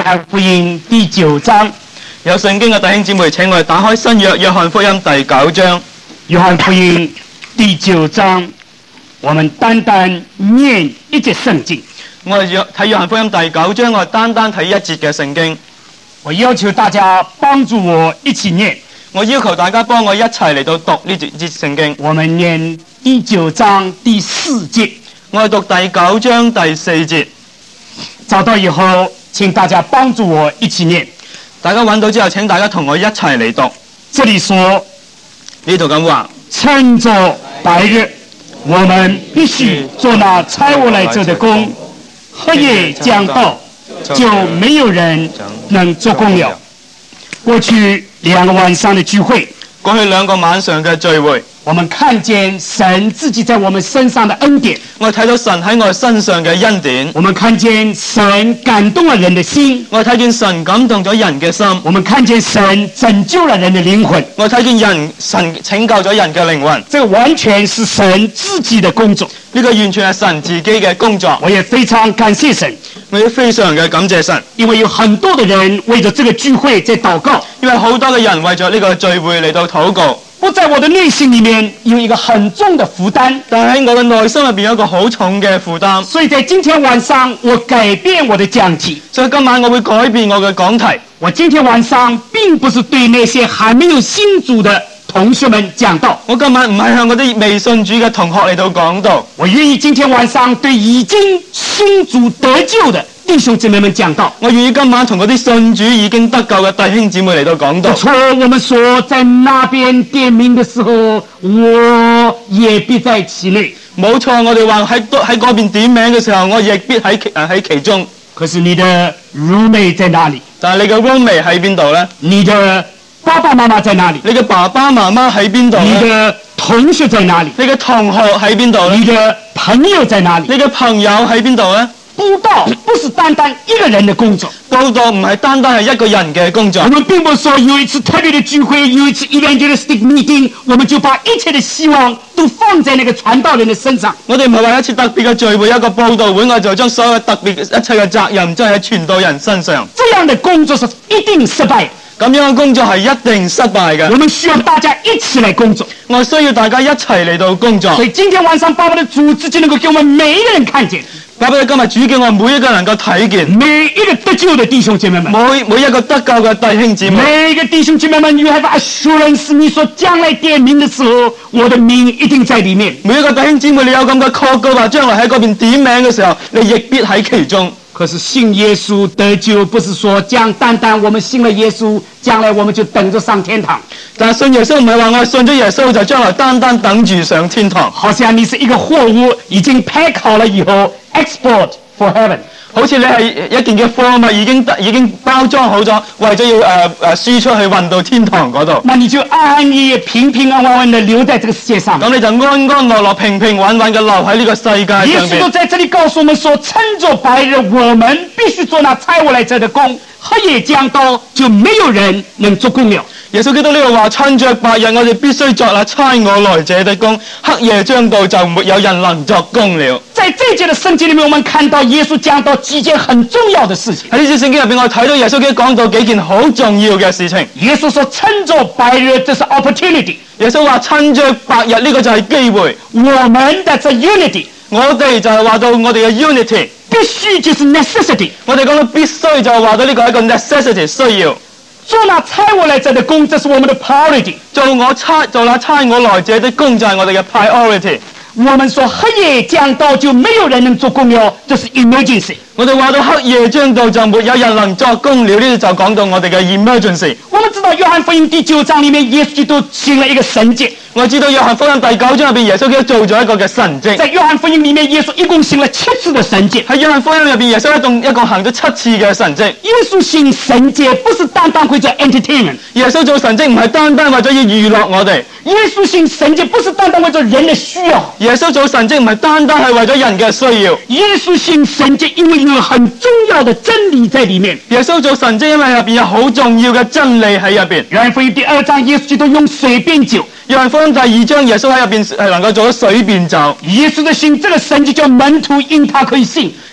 翰福音第9章。 有聖經嘅弟兄姊妹，請我哋打開新約約翰福音第9章。 約翰福音第9章，我們單單念一節聖經。 我哋睇約翰福音第9章，我哋單單睇一節嘅聖經。 我要求大家幫助我一起念。 我要求大家幫我一齊嚟到讀呢節聖經。 我們念第9章第4節。 我哋讀第9章第4節。 找到以後，請大家幫助我一起念。 大家揾到之後，請大家同我一齊嚟讀。 這裡說， 呢度咁話， 趁着白日，我們必須做那差我來做的工。黑夜將到，就沒有人能做工了。過去2個晚上的聚會， 過去2個晚上嘅聚會， 我們看見神自己在我們身上的恩典。 我哋睇到神喺我哋身上嘅恩典。 我們看見神感動了人的心。 我哋睇見神感動咗人嘅心。 我們看見神拯救了人的靈魂。 我哋睇見神拯救咗人嘅靈魂。 這個完全是神自己的工作。 呢個完全係神自己嘅工作。 我也非常感謝神。 我也非常嘅感謝神， 因為有很多的人為着這個聚會在禱告。 因為好多嘅人為咗呢個聚會嚟到禱告。 我在我的內心裡面有一個很重的負擔， 但喺我嘅內心入邊有一個好重嘅負擔。 所以在今天晚上我改變我的講題。 所以今晚我會改變我嘅講題。 我今天晚上並不是對那些還沒有信主的同學們講道。 我今晚唔係向嗰啲未信主嘅同學嚟到講道。 我願意今天晚上對已經信主得救的弟兄姊妹們講道。 我願意今晚同嗰啲信主已經得救嘅弟兄姊妹嚟到講道。 不錯，我們說在那邊點名的時候，我也必在其內。 冇錯，我哋話喺嗰邊點名嘅時候，我亦必喺其中。 可是你的 roommate 在哪裡？ 但係你嘅 roommate 喺邊度呢？ 你的爸爸媽媽在哪裡？ 你嘅爸爸媽媽喺邊度？ 你的同學在哪裡？ 你嘅同學喺邊度？ 你的朋友在哪裡？ 你嘅朋友喺邊度呢？ 佈道不是單單一個人的工作， 佈道唔係單單係一個人嘅工作。 我們並不是說有一次特別的聚會，有一次 evangelistic meeting，我們就把一切的希望都放在那個傳道人的身上。 我哋唔係話一次特別嘅聚會，一個佈道會，我就將所有特別一切嘅責任將喺傳道人身上。 這樣的工作是一定失敗。 咁樣嘅工作係一定失敗嘅。 我們需要大家一起來工作。 我需要大家一齊嚟到工作。 所以今天晚上，爸爸的主自己能夠給我們每一個人看見。 爸爸今日主叫我每一個能夠睇見， 每一個得救的弟兄姐妹們， 每一個得救嘅弟兄姊妹， 每一個弟兄姐妹們 ，you have assurance， 你說將來點名的時候，我的名一定在裡面。 每一個弟兄姊妹，你有咁嘅確據話，將來喺嗰邊點名嘅時候，你亦必喺其中。 可是信耶穌得救，不是說將單單我們信了耶穌，將來我們就等着上天堂。 但係信耶穌唔係話我信咗耶穌就將來單單等住上天堂。 好像你是一個貨物，已經 pack 好了以後 export for heaven。好似你係一件嘅貨物已經包裝好咗，為咗要輸出去運到天堂嗰度。那你就安安逸逸、平平安安地留在這個世界上。咁你就安安樂樂、平平穩穩嘅留喺呢個世界上面。耶穌都在這裡告訴我們說，趁着白日，我們必須做那差我來者的工。黑夜將到，就沒有人能做工了。耶穌基督呢度話：趁着白日，我哋必須作那差我來者的工；黑夜將到，就沒有人能作工了。在這節的聖經裡面，我們看到耶穌講到幾件很重要的事情。喺呢節聖經入邊，我睇到耶穌基督講到幾件好重要嘅事情。耶穌說：趁着白日，這是 opportunity。耶穌話：趁着白日，呢個就係機會。我們的這 unity， 我哋就係話到我哋嘅 unity， 必須就是 necessity。我哋講到必須就係話到呢個係一個 necessity 需要。做那差我來者的工，這是我們的 priority。做那差我來者的工就係我哋嘅 priority。我們說黑夜將到，就沒有人能做工了，這是 emergency。我哋話到黑夜將到，就沒有人能作工了，呢度就講到我哋嘅 emergency。我們知道約翰福音第9章裡面，耶穌基督行了一個神蹟。我知道約翰福音第9章入邊，耶穌基督做咗一個嘅神蹟。在約翰福音裡面，耶穌一共行了7次的神蹟。喺約翰福音入邊，耶穌一共行咗7次嘅神蹟。耶穌行神蹟不是單單為咗 entertainment。耶穌做神蹟唔係單單為咗要娛樂我哋。耶穌行神蹟不是單單為咗人嘅需要。耶穌做神蹟唔係單單係為咗人嘅需要。耶穌行神蹟因為有很重要的真理在裡面。耶穌做神蹟因為入邊有好重要嘅真理喺入邊。約翰福音第2章，耶穌基督用水變酒。約翰福音第2章，耶穌喺入邊係能夠做到水變酒。耶穌的行這個神蹟叫門徒因他可以信。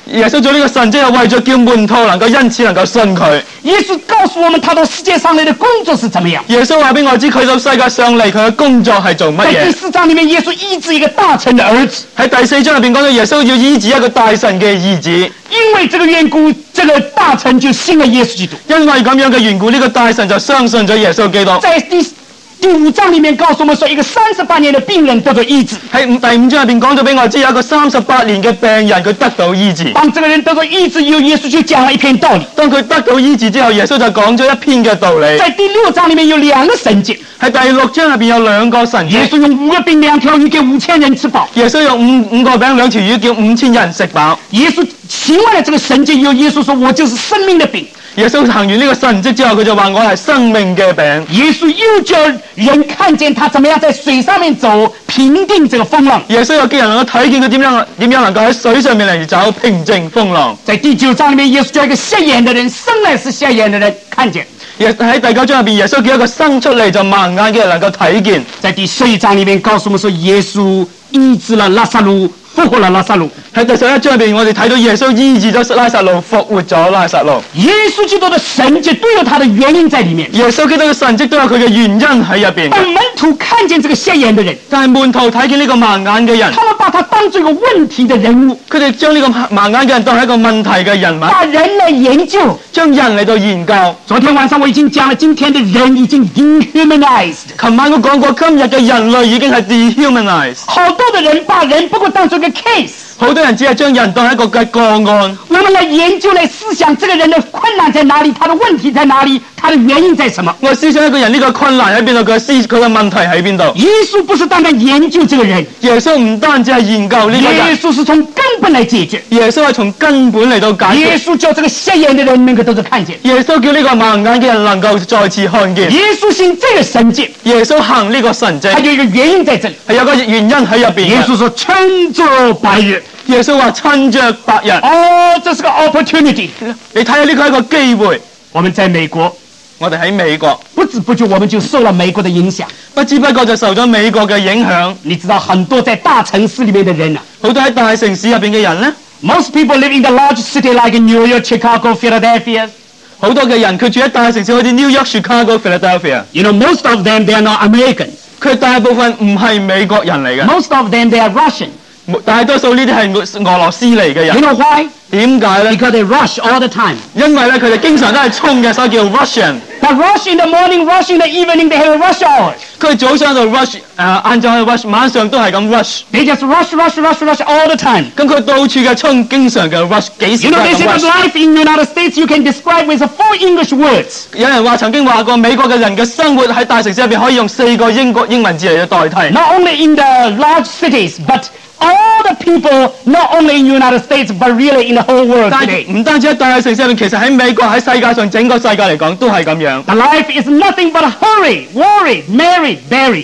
耶穌做呢個神蹟係為咗叫門徒能夠因此能夠信佢。 耶穌告訴我們，他到世界上來的工作是怎麼樣。 耶穌話俾我知佢到世界上嚟佢嘅工作係做乜在第嘢。 4章裏面，耶穌醫治一個大臣的兒子， 喺第4章入邊講到耶穌要醫治一個大臣嘅兒子， 因為這個緣故，這個大臣就信了耶穌基督。 因為咁樣嘅緣故，呢個大臣就相信咗耶穌基督。 在第5章裏面告訴我們說，一個38年的病人得到醫治。 喺第5章入邊講咗俾我知，有一個38年嘅病人佢得到醫治。 當這個人得到醫治以後，耶穌就講了一篇道理。 當佢得到醫治之後，耶穌就講咗一篇嘅道理。 在第6章裏面有2個神蹟。 喺第6章入邊有2個神蹟。 耶穌用5個餅2條魚給5000人吃飽。 耶穌用五個餅2條魚叫5000人食飽。 耶穌行完了這個神蹟以後，耶穌說：我就是生命的餅。 耶穌行完呢個神蹟之後，佢就話我係生命嘅餅。 耶穌又叫人看見他怎麼樣在水上面走，平定這個風浪。 耶穌又叫人能夠睇見佢點樣能夠喺水上面嚟走，平靜風浪。 在第9章裏面，耶穌叫一個瞎眼的人，生來是瞎眼的人看見。 喺第9章入邊，耶穌叫一個生出嚟就盲眼嘅人能夠睇見。 在第11章裏面告訴我們說，耶穌醫治了拉撒路，復活了拉撒路。 喺第11章入邊，我哋睇到耶穌醫治咗拉撒路，復活咗拉撒路。 耶穌基督的神蹟都有他的原因在裏面。 耶穌基督嘅神蹟都有佢嘅原因喺入邊。 但門徒看見這個瞎眼的人， 但係門徒睇見呢個盲眼嘅人， 他們把他當作一個問題的人物， 佢哋將呢個盲眼嘅人當係一個問題嘅人物， 把人來研究， 將人嚟到研究。 昨天晚上我已經講了，今天的人已經 dehumanized。 琴晚我講過，今日嘅人類已經係 dehumanized。 好多的人把人不過當作一個 case。 好多人只係將人當係一個嘅個案。 我們來研究來思想，這個人的困難在哪裡，他的問題在哪裡，他的原因在什麼？ 我思想一個人呢個困難喺邊度，佢嘅問題喺邊度？ 耶穌不是單單研究這個人， 耶穌唔單止係研究呢個人， 耶穌是從根本來解決。 耶穌係從根本嚟到解決。 耶穌叫這個瞎眼的人能夠都是看見。 耶穌叫呢個盲眼嘅人能夠再次看見。 耶穌行這個神蹟， 耶穌行呢個神蹟， 他有一個原因在這裡， 係有個原因喺入邊。 耶穌說趁着白日。 耶穌話趁着白日。 哦，這是個 opportunity。 你睇下呢個係一個機會。 我們在美國， 我哋喺美國， 不知不覺我們就受了美國的影響， 不知不覺就受咗美國嘅影響。 你知道很多在大城市裡面的人啊， 好多喺大城市入邊嘅人呢， most people live in the large city like New York, Chicago, Philadelphia。 好多嘅人佢住喺大城市，好似 New York、Chicago、Philadelphia。 You know, most of them they are not Americans。 佢大部分唔係美國人嚟嘅。 Most of them they are Russian。 大多數呢啲係俄羅斯嚟嘅人。 You know why？ 點解咧 ？Because they rush all the time。 因為咧佢哋經常都係衝嘅，所以叫 Russian。 But rush in the morning, rush in the evening, they have a rush hour。 佢早上就 rush，晏晝去 rush， 晚上都係咁 rush。 They just rush all the time。 咁佢到處嘅衝，經常嘅 rush， 幾時 You 都 know, 係 they 咁 say that rush。 life in the United States you can describe with 4 English words。 有人曾經話過，美國嘅人嘅生活喺大城市入邊可以用4個英文字嚟到代替。 Not only in the large cities, but all the people, not only in the United States, but really in the whole world 但 today。 唔單止喺大城市入邊，其實喺美國喺世界上整個世界嚟講都係咁樣。 The life is nothing but hurry, worry, marry, bury。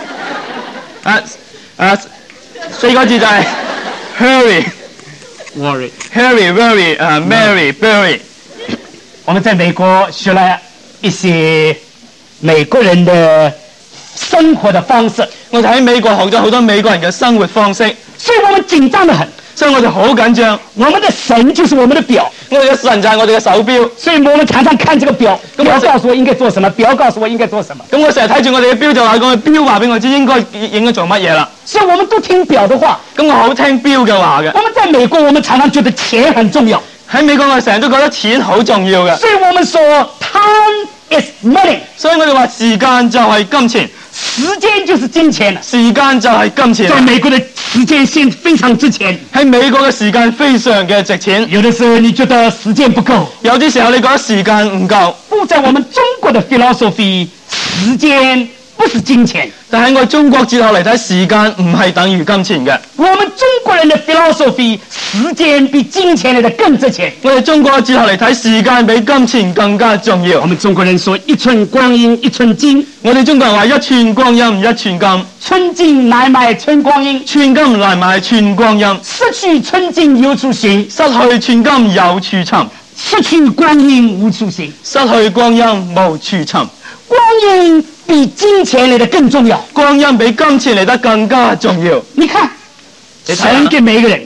4個字就係 hurry、 worry。 hurry、worry、marry、bury。 我們在美國學了一些美國人的生活的方式， 我哋喺美國學咗好多美國人嘅生活方式， 所以我們緊張得很。 所以我哋好緊張。 我們的神就是我們的表， 我哋嘅神就係我哋嘅手錶， 所以我們常常看這個表，表告訴我應該做什麼，表告訴我應該做什麼。 咁我成日睇住我哋嘅錶就話個錶話俾我知應該做乜嘢啦。 所以我們都聽表的話。 咁我好聽錶嘅話嘅。 我們在美國，我們常常覺得錢很重要。 喺美國我哋成日都覺得錢好重要嘅。 所以我們說 time is money。 所以我哋話時間就係金錢。 時間就是金錢， 時間就係金錢。 在美國的時間線非常值錢， 喺美國嘅時間非常嘅值錢。 有的時候你覺得時間不夠， 有啲時候你覺得時間唔夠。 不在我們中國的 philosophy， 時間不是金錢。 但喺我中國哲學嚟睇，時間唔係等於金錢嘅。 我們中國人的 philosophy， 時間比金錢來的更值錢。 我哋中國嘅哲學嚟睇，時間比金錢更加重要。 我們中國人說一寸光陰一寸金， 我哋中國人話一寸光陰一寸金， 寸金難買寸光陰， 寸金難買寸光陰。 失去寸金有處尋， 失去寸金有處尋， 失去光陰無處尋， 失去光陰無處尋。 光陰比金錢來的更重要， 光陰比金錢嚟得更加重要。 你看，神給每一個人，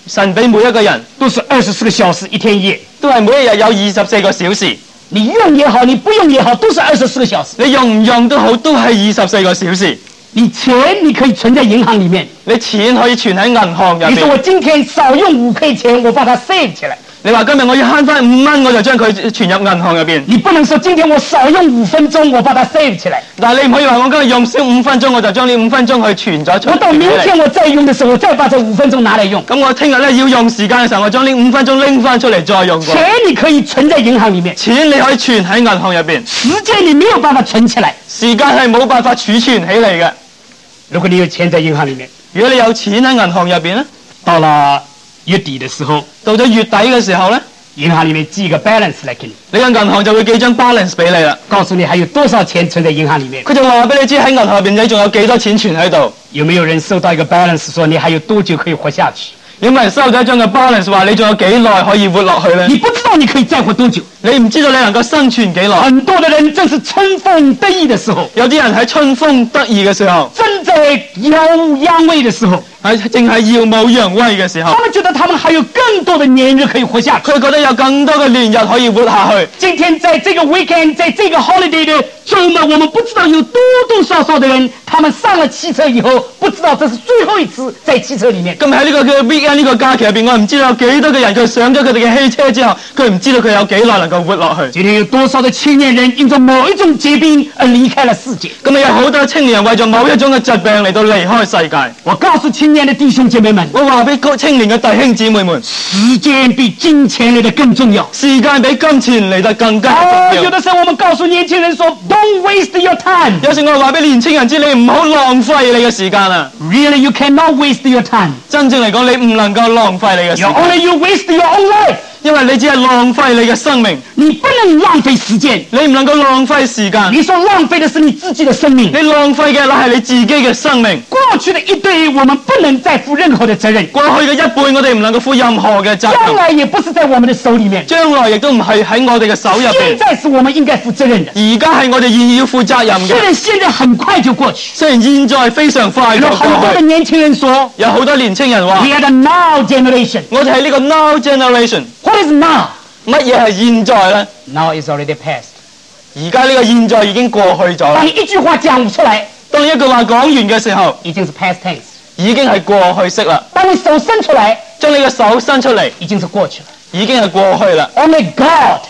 神俾每一個人都是24个小时，一天一夜。 都係每一日有24個小時， 你用也好，你不用也好，都是24个小时。 你用唔用都好，都係24個小時。 你錢你可以存在銀行裏面， 你錢可以存喺銀行入你說我邊。 今天少用5塊錢，我把它 save 起來。 你話今日我要慳翻5蚊，我就將佢存入銀行入邊。 你不能說今天我少用5分鐘，我把它 save 起來。 但係你唔可以話我今日用少5分鐘，我就將呢5分鐘去存咗出我到明天嚟。 我再用的時候，我再把這5分鐘拿來用。 咁我聽日咧要用時間嘅時候，我將呢5分鐘拎翻出嚟再用過。 錢你可以存在銀行裏面， 錢你可以存喺銀行入邊， 時間你沒有辦法存起來。 時間係冇辦法儲存起嚟嘅。 如果你有錢在銀行裏面， 如果你有錢喺銀行入邊咧， 到了月底的時候， 到咗月底嘅時候咧， 銀行裏面寄一個 balance 來給你， 你嘅銀行就會寄張 balance 俾你啦。 告訴你還有多少錢存在銀行裏面。 佢就話俾你知喺銀行入邊你仲有幾多錢存喺度。 有沒有人收到一個 balance 說你還有多久可以活下去？ 有冇人收咗一張嘅 balance 話你仲有幾耐可以活落去咧？ 你不知道你可以再活多久。 你唔知道你能夠生存幾耐。 很多的人正是春風得意的時候， 有啲人喺春風得意嘅時候， 正在耀武揚威的時候， 正係耀武揚威嘅時候他，們覺得他們還有更多的年日可以活下去。 佢覺得有更多嘅年日可以活下去。 今天在這個 weekend，在這個 holiday 的週末，我們不知道有多多少少的人，他們上了汽車以後，不知道這是最後一次在汽車裡面。 咁喺呢個嘅 weekend 呢個假期入邊，我唔知道有幾多嘅人佢上咗佢哋嘅汽車之後，佢唔知道佢有幾耐能夠活落去。 今天有多少的青年人因着某一種疾病而離開了世界？ 咁有好多青年人為咗某一種嘅疾病嚟到離開世界。 我告訴青年的弟兄姐妹們， 我話俾青年嘅弟兄姊妹們， 時間比金錢來得更重要。 時間比金錢嚟得更加重要。 有的時候我們告訴年輕人說 ，Don't waste your time。 有時我話俾年青人知，你唔好浪費你嘅時間啊！ Really, you cannot waste your time. 真正嚟講，你唔能夠浪費你嘅時 You 間， only you waste your own life. 因為你只係浪費你嘅生命， 你不能浪費時間。 你唔能夠浪費時間。 你所浪費的是你自己的生命。 你浪費嘅乃係你自己嘅生命。 過去的一堆，我們不能再負任何的責任。 過去嘅一輩，我哋唔能夠負任何嘅責將任， 來也不是在我們的手裡面。 將來亦都唔係喺我哋嘅手入現邊。 在是我們應該負責任的。 而家係我哋願意要負責任雖嘅。 然現在很快就過去， 雖然現在非常快就有很多過去， 的年輕人說有好多年青人話 ，We：are the now generation. 我哋係呢個 now generation。 What is now? 乜嘢係現在呢？ Now is already past. 而家呢個現在已經過去咗啦當。你一句話講出來， 當一句話講完嘅時候， 已經是 past tense。 已經係過去式啦。 當你手伸出來， 將你嘅手伸出嚟， 已經是過去了。 已經係過去啦。 Only God,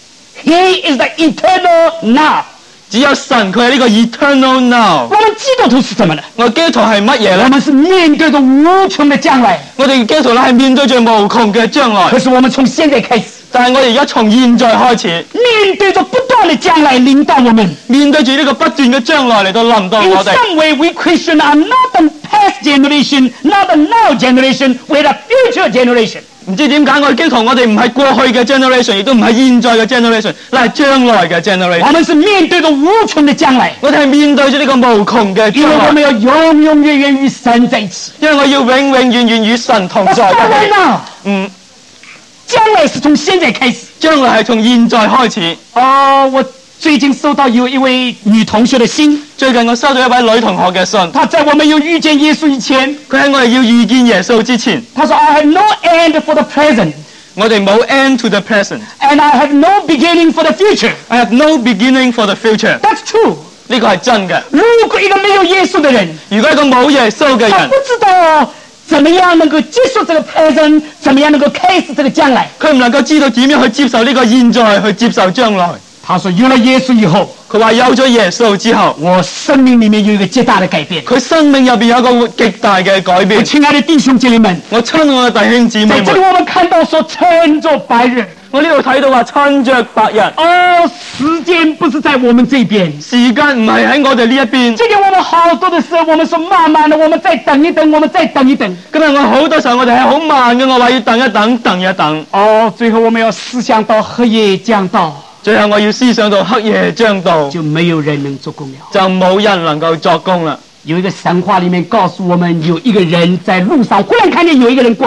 He is the eternal now. 只有神佢係呢個 eternal now。 我們基督徒是什麼呢？ 我哋基督徒係乜嘢我呢？ 們是面對着無窮的將來， 我哋基督徒咧係面對住無窮嘅將來可，是我們從現在開始， 但係我哋而家從現在開始， 面對着不斷的將來臨到我們。 面對住呢個不斷嘅將來嚟到臨到 In 我哋。 some way, we Christians are not the past generation, not the now generation, we're the future generation. 唔知點解我哋基督徒，我哋唔係過去嘅 generation，亦都唔係現在嘅 generation，乃係將來嘅 generation。 我們是面對着無窮的將來， 我哋係面對住呢個無窮嘅將來， 因為我們要永永遠遠與神在一起。 因為我要永永遠遠與神同 What's 在 going 一起。 on? 將來是從現在開始。 將來係從現在開始。 我最近收到有一位女同學的信， 最近我收到一位女同學嘅信， 她在我們有遇見耶穌以前， 佢喺我哋要遇見耶穌之前， 她說 I have no end for the present, 我哋冇 end to the present， and I have no beginning for the future. I have no beginning for the future。 That's true. 呢個係真嘅。 如果一個沒有耶穌的人， 如果一個冇耶穌嘅人他不，知道怎麼樣能夠接受這個 present，怎麼樣能夠開始這個將來。 佢唔能夠知道點樣去接受呢個現在，去接受將來。 他說有了耶穌以後， 佢話有咗耶穌之後， 我生命裡面有一個極大的改變。 佢生命入邊有一個極大嘅改變。 親愛的弟兄姐妹們， 我親愛嘅弟兄姊妹們， 在這裡我們看到說趁着白日， 我呢度睇到話趁着白日， 時間不是在我們這邊。 時間唔係喺我哋呢一邊。 今天我們好多的時候，我們說慢慢的，我們再等一等，我們再等一等。 今日我好多時候我哋係好慢嘅，我話要等一等，等一等。 最後我們要思想到黑夜將到， 最後我要思想到黑夜將到， 就沒有人能做工了。 就冇人能夠作工啦。 有一個神話裡面告訴我們，有一個人在路上忽然看見有一個人過來，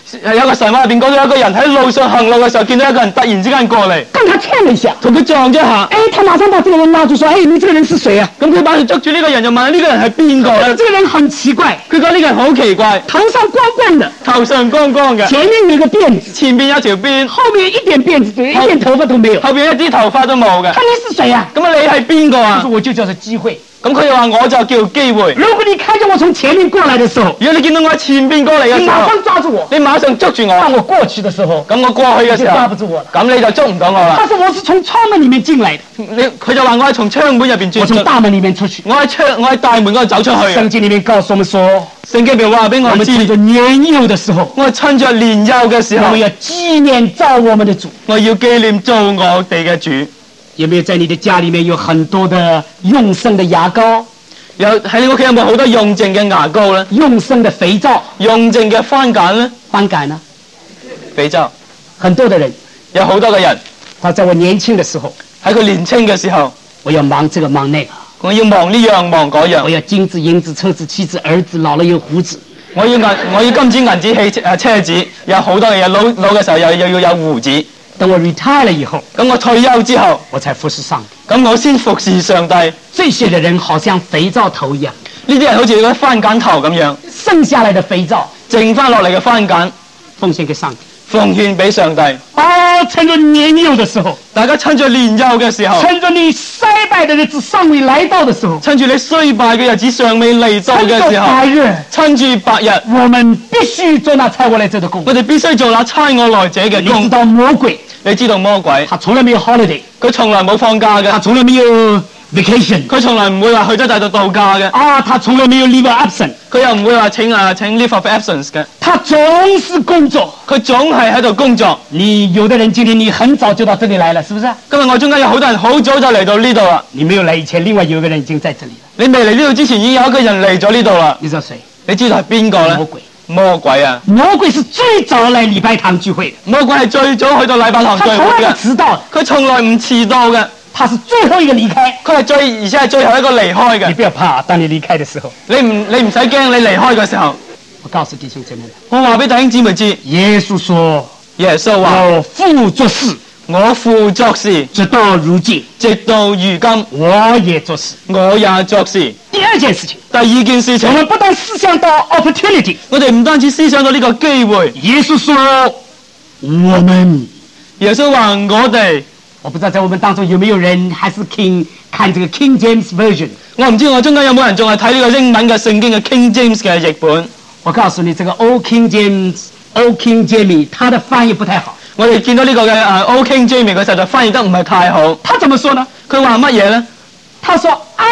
有個神話入邊講到一個人喺路上行路嘅時候，見到一個人突然之間過嚟， 跟他牽了一下， 同佢撞咗一下。 哎，他馬上把這個人拉住，說：“哎，你這個人是誰啊？” 咁佢馬上捉住呢個人，就問呢個人係邊個咧？ 這個人很奇怪， 佢講呢個人好奇怪， 頭上光光的， 頭上光光嘅， 前面有一個辮子， 前邊有條辮， 後面一點辮子，一點頭髮都沒有。 後邊一啲頭髮都冇嘅。 看你是誰啊？ 咁啊，你係邊個啊他說：“我就叫做機會。 咁佢又話我就叫機會。 如果你看見我從前面過來的時候， 如果你見到我喺前邊過嚟嘅時候， 你馬上抓住我， 你馬上捉住當我。 我過去的時候， 咁我過去嘅你就時候， 抓不住我了。 咁你就捉唔到我啦。 他說我是從窗門裡面進來的， 佢就話我係從窗門入邊轉出， 我從大門裡面出去。 我喺大門嗰度走出去嘅。 聖經裡面告訴我們說， 聖經入邊話俾我我們趁知， 着年幼的時候， 我趁着年幼嘅時候我們，要紀念造我們的主。 我要紀念做我哋嘅主。 有沒有在你的家裡面有很多的用剩的牙膏、 有喺你屋企有冇好多用剩嘅牙膏咧？ 用剩的肥皂、 用剩嘅番梘咧？ 番梘呢？ 肥皂。 很多的人， 有好多嘅人他在我年輕的時候， 喺佢年青嘅時候， 我要忙這個忙那個， 我要忙呢樣忙嗰我樣， 要金子、銀子、車子、妻子、兒子，老了有鬍子。 我要金子銀子車子，有好多嘅嘢。老嘅時候又要有胡子。 等我 retire 了以後， 咁我退休之後， 我才服侍上帝。 咁我先服侍上帝。 這些的人好像肥皂頭一樣， 呢啲人好似個番梘頭咁樣， 剩下來的肥皂剩翻落嚟嘅番梘奉獻給上帝。 奉獻俾上帝。 趁着年幼的時候， 大家趁住年幼嘅時候， 趁着你衰敗的日子尚未來到的時候， 趁住你衰敗嘅日子尚未嚟到趁着嘅時候， 白日， 趁住白日， 我們必須做那差我來者的工。 我哋必須做那差我來者嘅工。 你知道魔鬼， 你知道魔鬼， 他從來沒有 holiday， 佢從來冇放假嘅， 他從來沒有 vacation， 佢從來唔會話去咗大陸度假嘅， 他從來沒有 leave absent， 佢又唔會話請 leave of absence 嘅， 他總是工作。 佢總係喺度工作。 你有的人今天你很早就到這裡來了，是不是？ 今日我中間有好多人好早就嚟到呢度啦， 你沒有來以前，另外有一個人已經在這裡了。 你未嚟呢度之前已經有一個人嚟咗呢度啦。 你知道誰？ 你知道係邊個咧？ 魔鬼。 魔鬼啊！ 魔鬼是最早來禮拜堂聚會的， 魔鬼係最早去到禮拜堂聚他從來會嘅， 不遲到的， 佢從來唔遲到嘅， 他是最後一個離開。 佢係而且係最後一個離開你嘅。 不要怕，當你離開的時候， 你唔使驚，你離開嘅時候， 我告訴弟兄姐妹們， 我話俾弟兄姊妹知， 耶穌說耶穌話： 我父做事， 我父作事， 直到如今， 直到如今， 我也做事。 我也作事。 第二件事情， 第二件事情我，們不但思想到 opportunity， 我哋唔單止思想到呢個機會， 耶穌說我們， 耶穌話我哋， 我不知道在我們當中有沒有人還是看這個 King James Version。 我唔知我中間有冇人仲係睇呢個英文嘅聖經嘅 King James 嘅譯本。 我告訴你，這個 Old King James、Old King James，他的翻譯不太好。 我哋見到呢個嘅Old King James 佢實在翻譯得唔係太好。 他怎麼說呢？ 佢話乜嘢咧？ 他說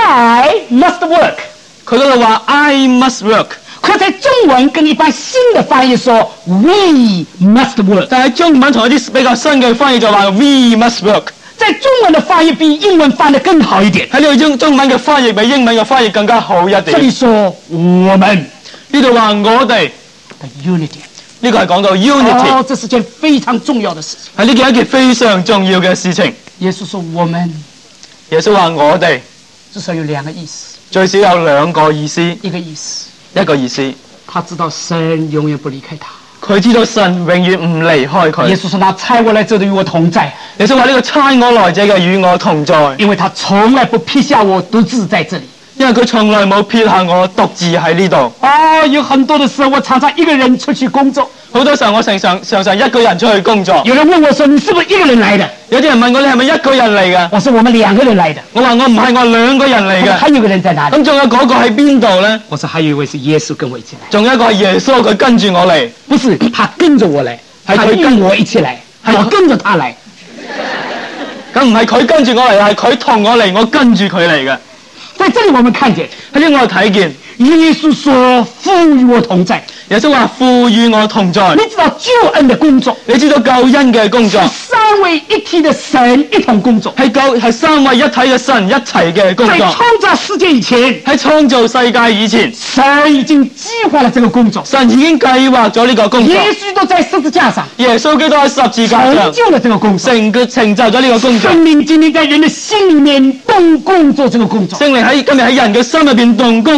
I must work。 佢嗰度話 I must work， 可在中文跟一般新的翻譯說 We must work。 但係中文同一啲比較新嘅翻譯就話 We must work。 在中文的翻譯比英文翻得更好一點。 喺呢個中文嘅翻譯比英文嘅翻譯更加好一這點。 裡說我們呢度話我哋， 的 unity。 呢個係講到 unity， 這是件非常重要的事情。 係呢件一件非常重要嘅事情。 耶穌說我們， 耶穌話我哋至少有兩個意思。 最少有兩個意思， 一個意思， 一個意思， 他知道神永遠不離開他。 佢知道神永遠唔離開佢。 耶穌說：那差我來者的與我同在。 耶穌話呢個差我來者嘅與我同在， 因為他從來不撇下我獨自在這裡。 因為佢從來冇撇下我獨自喺呢度。 有很多的時候，我常常一個人出去工作。 好多時候我常常一個人出去工作。 有人問我說：你是不是一個人來的？ 有啲人問我你係咪一個人嚟嘅？ 我說我們兩個人來的。 我話我唔係，我兩個人嚟嘅。 還有個人在哪裡？ 咁仲有嗰個喺邊度咧？ 我說還有一位是耶穌跟我一起來。 仲有一個係耶穌，佢跟住我嚟。 不是他跟着我來，係佢跟我一起來，我跟着他來。 咁唔係佢跟住我嚟，係佢同我嚟，我跟住佢嚟嘅。 在這裡我們看見， 喺呢我睇見耶穌說父與我同在。 耶穌話父與我同在。 你知道救恩的工作， 你知道救恩嘅工作， 是三位一體的神一同工作， 係三位一體嘅神一齊嘅工作。 在創造世界以前， 喺創造世界以前， 神已經計劃了這個工作， 神已經計劃咗呢個工作。 耶穌都在十字架上， 耶穌基督喺十字架上成就了這個工作， 成就咗呢個工作。 聖靈今天在人的心裡面動工做這個工作。 聖靈喺今日喺人嘅心入邊動工做呢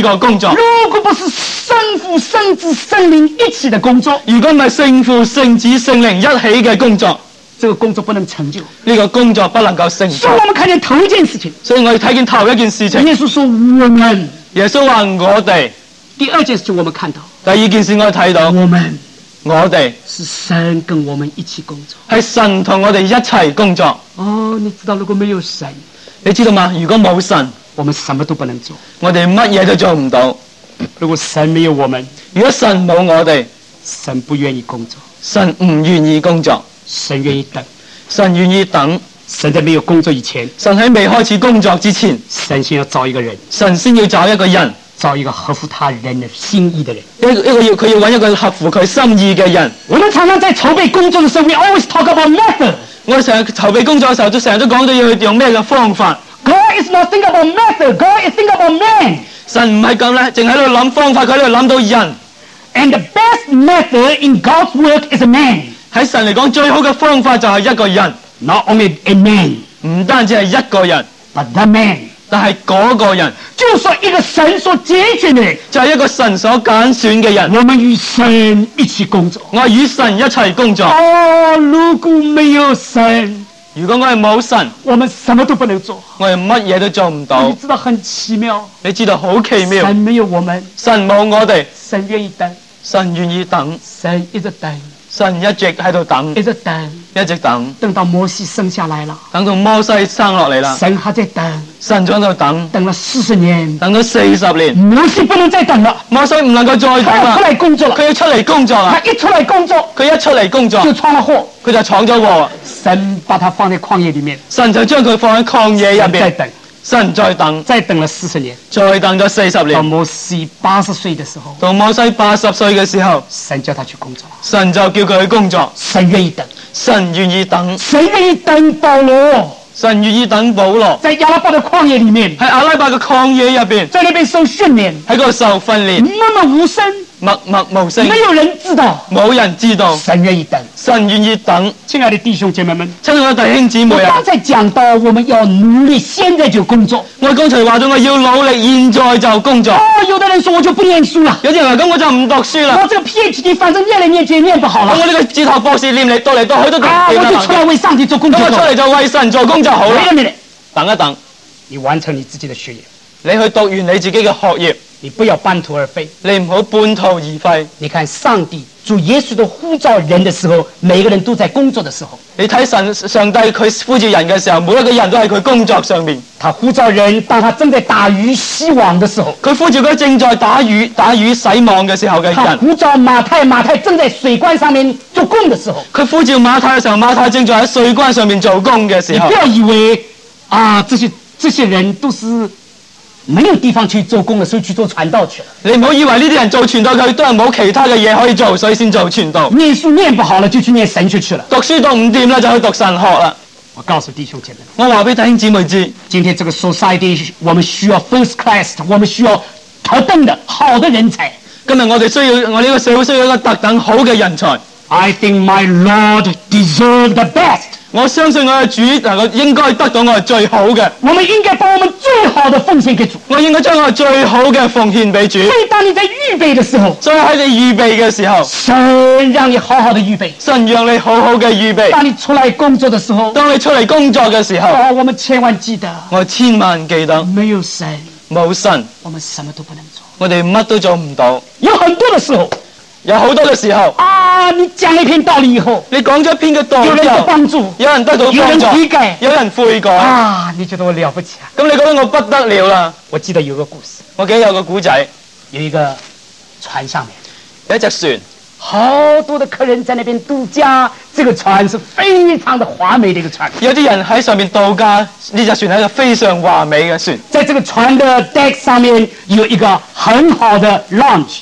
呢個工作。 如果不是圣父、圣子、圣灵一起的工作， 如果唔係聖父、聖子、聖靈一起嘅工作， 这个工作不能成就。 呢個工作不能夠成就。 所以我们看见头一件事情， 所以我哋睇見頭一件事情， 耶稣说我们； 耶穌話我哋； 第二件事情我们看到， 第二件事我哋睇到， 我们我哋是神跟我们一起工作。 係神同我哋一齊工作。 哦，你知道如果没有神， 你知道嗎？如果冇神， 我们什么都不能做。 我哋乜嘢都做唔到。 如果神没有我们， 如果神冇我哋， 神不愿意工作， 神唔願意工作， 神愿意等。 神願意等。 神在沒有工作以前， 神喺未開始工作之前， 神先要找一個人， 神先要找一個人， 找一個合乎他人的心意的人。 佢要揾一個合乎佢心意嘅人。 我們常常在籌備工作的時候 ，we always talk about method。 我哋成日籌備工作嘅時候，成日都講到要去用咩嘅方法。 God is not think about method, God is think about man。 神唔係咁咧，淨喺度諗方法，佢喺度諗到人。 And the best method in God's work is a man。 喺神嚟講，最好嘅方法就係一個人。 Not only a man， 唔單止係一個人 ，but the man， 但係嗰個人， 就是說一個神所揀選的人， 就係一個神所揀選嘅人。 我們與神一起工作。 我係與神一齊工作。 哦，如果沒有神， 如果我係冇神， 我們什麼都不能做。 我係乜嘢都做唔到。 你知道很奇妙， 你知道好奇妙。 神沒有我們， 神冇我哋， 神願意等， 神願意等， 神一直等， 神一直喺度等， 一直等， 一直等， 等到摩西生下來了， 等到摩西生落嚟啦， 神還在等， 神仲喺度等， 等了40年， 等咗40年， 摩西不能再等了， 摩西唔能夠再等啦他要出，來工作了， 佢要出嚟工作啦， 他一出來工作佢一出嚟工作就闖了禍， 佢就闖咗禍， 神把他放在曠野裡面， 神就將佢放喺曠野入邊， 神在等， 神再等， 再等了40年， 再等咗40 到年， 摩西80歲的時候， 到摩西80歲嘅時候， 神叫他去工作了， 神就叫佢去工作， 神願意等， 神願意等， 神願意等保羅， 神願意等保羅在亞拉巴的曠野裡面， 喺阿拉伯嘅曠野入邊， 在那邊受訓練， 喺嗰度受訓練， 默默無聲， 默默無聲， 沒有人知道， 冇人知道， 神願意等。 神願意等。 親愛的弟兄姐妹們， 親愛的弟兄姊妹啊我剛，才講到我們要努力，現在就工作。 我剛才話咗我要努力，現在就工作。 哦，有的人說我就不念書了， 有啲人話咁我就唔讀書啦， 我這個 PhD 反正念來念去也念不好咁了， 我呢個哲學博士念嚟讀嚟讀去都讀唔啊，我掂啦就出來為上帝做工作咁我出嚟就為神做工就好啦。 Wait a minute， 等一等， 你完成你自己的學業， 你去讀完你自己嘅學業， 你不要半途而廢。 你唔好半途而廢。 你看上帝主耶穌的呼召人的時候，每個人都在工作的時候， 你睇上帝佢呼召人嘅時候，每一個人都喺佢工作上面。 他呼召人，當他正在打魚洗網的時候， 佢呼召佢正在打魚洗網嘅時候嘅人。 他呼召馬太正在水關上面做工的時候， 佢呼召馬太嘅時候，馬太正在喺水關上面做工嘅時候你不。要以為啊，這些人都是沒有地方去做工的，所以去做傳道去了。 你唔好以為呢啲人做傳道佢都係冇其他嘅嘢可以做，所以先做傳道。 念書念不好了，就去念神學去了。 讀書讀唔掂啦，就去讀神學啦。 我告訴弟兄姐妹， 我話俾弟兄姊妹知， 今天這個 society 我們需要 first class，我們需要特等的好的人才。 今日我哋需要，我呢個社會需要一個特等好嘅人才。 I think my Lord deserves the best。 我相信我嘅主能夠應該得到我係最好嘅。 我們應該把我們最好的奉獻給主。 我應該將我最好嘅奉獻俾主。 所以當你在預備的時候， 所以喺你預備嘅時候， 神讓你好好的預備。 神讓你好好嘅預備。 當你出來工作的時候， 當你出嚟工作嘅時候， 哦，我們千萬記得， 我千萬記得沒有神， 冇神， 我們什麼都不能做。 我哋乜都做唔到。 有很多的時候， 有好多嘅時候， 啊，你講了一篇道理以後， 你講咗一篇嘅道有人的之後， 幫助， 有人得到有人幫助， 悔改， 有人悔改， 啊，你覺得我了不起啊？ 咁你覺得我不得了啦？ 我記得有個故事， 我記得有個古仔， 有一個船上面， 有一隻船， 好多的客人在那邊度假，這個船是非常的華美的一個船。 有啲人喺上面度假，呢隻船係一個非常華美嘅船。 在這個船的 deck 上面有一個很好的 lounge，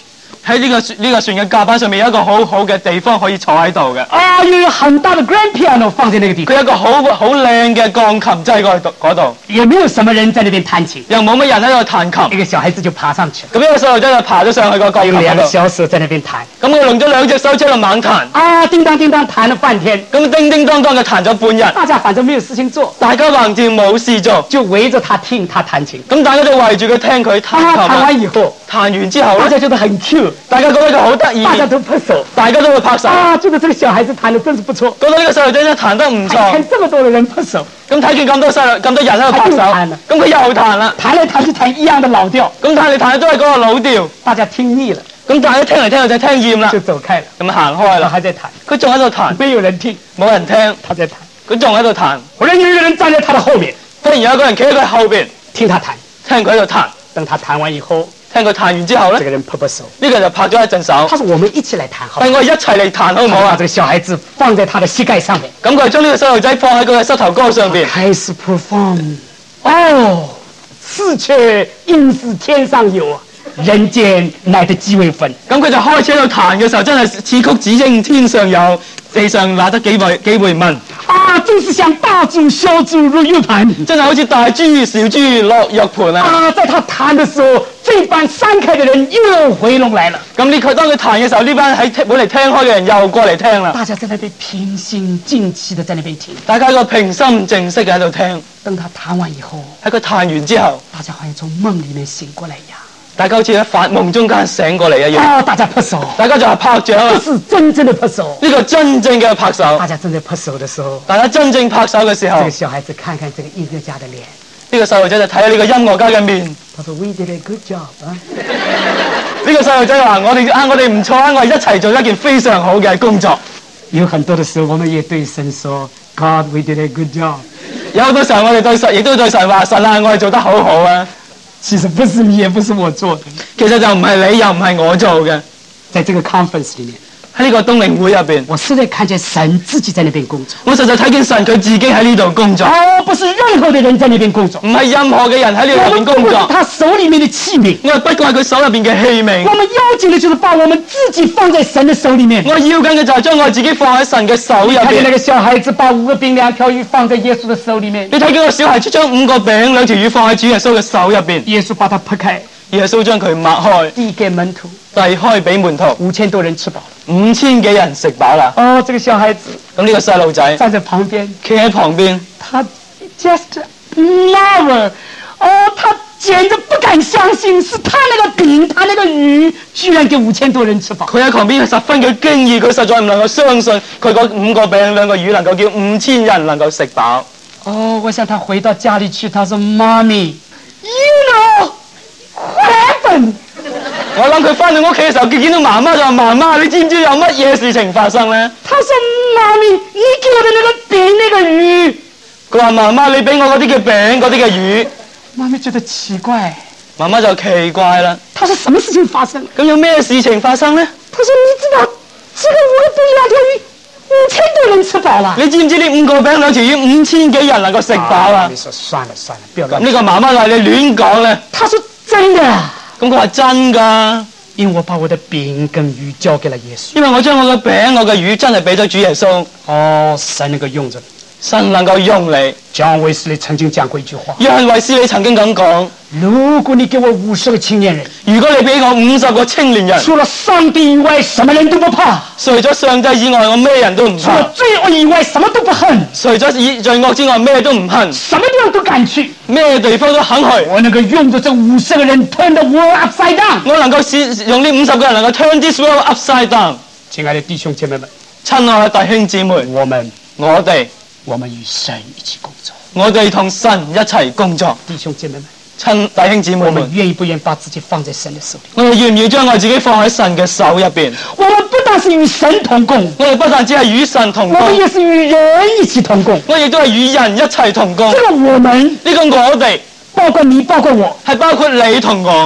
喺呢個船嘅甲板上面有一個好好嘅地方可以坐喺度嘅。 啊，又有很大的 grand piano 放在那個地方。 佢有一個好靚嘅鋼琴就喺嗰度。 也沒有什麼人在那邊彈琴， 又冇乜人喺度彈琴。 一個小孩子就爬上去， 咁呢個細路仔就爬咗上去個鋼琴用兩個嗰度。 小手在那邊彈。 咁佢用咗兩隻手喺度猛彈。 啊，叮當叮當彈了半天。 咁叮叮當當嘅彈咗半日。 大家反正沒有事情做， 大家橫掂冇事做， 就圍着他聽他彈琴。 咁大家就圍住佢聽佢彈琴。 彈完以後， 彈完之後大家覺得很 cute， 大家覺得佢好得意， 大家都拍手， 大家都會拍手。 啊，覺得這個小孩子彈得真是不錯， 覺得呢個細路仔真係彈得唔錯。 看這麼多的人拍手， 咁睇見咁多人喺度拍手，咁佢又彈啦， 彈來彈去彈一樣的老調， 咁彈嚟彈去都係嗰個老調， 大家聽膩了， 咁大家聽嚟聽去就聽厭啦， 就走開了， 咁行開啦。 他還在彈， 佢仲喺度彈， 沒有人聽， 冇人聽， 他在彈， 佢仲喺度彈。 忽然有一個人站在他的後面， 忽然有一個人企喺佢後邊， 聽他彈， 聽佢喺度彈。 等他彈完以後， 聽佢彈完之後咧， 這個人拍拍手， 呢個人就拍咗一陣手。 他說：我們一起來彈好。 我哋一齊嚟彈好唔好啊？ 把這個小孩子放在他的膝蓋上面， 咁佢將呢個細路仔放喺佢嘅膝頭哥上邊， 開始 perform。哦，是卻應是天上有，人間來的幾位分。 咁佢就開始喺度彈嘅時候，真係此曲只應天上有，地上哪得幾位問。 啊，真是像大豬小豬入玉盤， 真係好似大豬小豬落玉盤啊！ 啊，在他彈的時候，這班散開的人又回籠來了。 咁當佢彈嘅時候，呢班喺本嚟聽開嘅人又過嚟聽啦。 大家在那邊平心靜氣的在那邊聽， 大家個平心靜息嘅喺度聽。 等他彈完以後， 喺佢彈完之後， 大家好像從夢裡面醒過來一樣。 大家好似喺發夢中間醒過嚟一樣。 啊，大家拍手， 大家就係拍掌啊！ 這是真正的拍手。 呢個真正嘅拍手。 大家正在拍手的時候， 大家真正拍手嘅時候， 這個小孩子看看這個音樂家的臉， 呢個細路仔就睇下呢個音樂家嘅面。 他說：We did a good job 啊！ 呢個細路仔話：我哋唔錯啊！我哋一齊做一件非常好嘅工作。 有很多的時候，我們也對神說：God, we did a good job。 有好多時候，我哋對神亦都對神話：神啊，我哋做得好好啊！ 其實不是你，也不是我做的， 其實就唔係你，又唔係我做嘅。 在這個 conference 裡面， 喺呢個冬令會入邊， 我實在看見神自己在那邊工作。 我實在睇見神佢自己喺呢度工作。 哦，不是任何的人在那邊工作， 唔係任何嘅人喺呢度入邊工作。 他手裡面的器皿， 我不過係佢手入邊嘅器皿。 我們要緊的就是把我們自己放在神的手裡面。 我要緊嘅就係將我自己放喺神嘅手入邊。 看見那個小孩子把5個餅2條魚放在耶穌的手裡面， 你睇見個小孩子將5個餅2條魚放喺主耶穌嘅手入邊。 耶穌把它拍開， 耶穌將佢擘開， 遞給門徒， 遞開俾門徒。 5000多人吃飽了。 5000幾人食飽啦。 哦，這個小孩子咁呢個細路仔站在旁邊， 企喺旁邊， 他 just marvel， 哦，他簡直不敢相信，是他那個餅，他那個魚，居然給5000多人吃飽。 佢喺旁邊十分嘅驚異，佢實在唔能夠相信佢嗰5個餅2個魚能夠叫5000人能夠食飽。 哦，我想他回到家裡去，他說：“Mommy, you know what happened？” 我諗佢翻到屋企嘅時候，佢見到媽媽就話：媽媽，你知唔知有乜嘢事情發生咧？ 他說：“媽咪，你給我的那個餅那個魚。” 佢話：媽媽，你俾我嗰啲嘅餅嗰啲嘅魚。 媽咪覺得奇怪， 媽媽就奇怪啦。 他說：“什麼事情發生？” 咁有咩事情發生咧？ 他說：“你知道這個5個餅2條魚，5000多人吃飽了。” 你知唔知呢5個餅2條魚5000幾人能夠食飽啊？ 你說算了算了，不要亂。 呢個媽媽話你亂講咧。 他說：“真的。” 咁佢話真㗎， 因為我把我的餅跟魚交給了耶穌。 因為我將我嘅餅、我嘅魚真係俾咗主耶穌。 哦，神能夠用着， 神能夠用你。 姜維斯利曾經講過一句話： 約翰衛斯理曾經咁講： 如果你給我50個青年人， 如果你俾我50個青年人， 除了上帝以外，什麼人都不怕； 除咗上帝以外，我咩人都唔怕； 除了罪惡以外，什麼都不恨； 除咗罪惡之外，咩都唔恨； 什麼地方都敢去， 咩地方都肯去。 我能夠用着這50個人 turn the world upside down。 我能夠用呢50個人能夠 turn this world upside down。 親愛的弟兄姐妹們， 親愛的弟兄姊妹，我們與神一起工作， 我哋同神一齊工作。 弟兄姐妹們， 親弟兄姊妹我們願意不願意把自己放在神的手裡？ 我哋願唔願意將我自己放喺神嘅手入邊？ 我們不但是與神同工， 我哋不但只係與神同我們工， 也是與人一起同工。 我亦都係與人一齊同工。 這個我們， 呢個我哋包括你，包括我， 係包括你同我。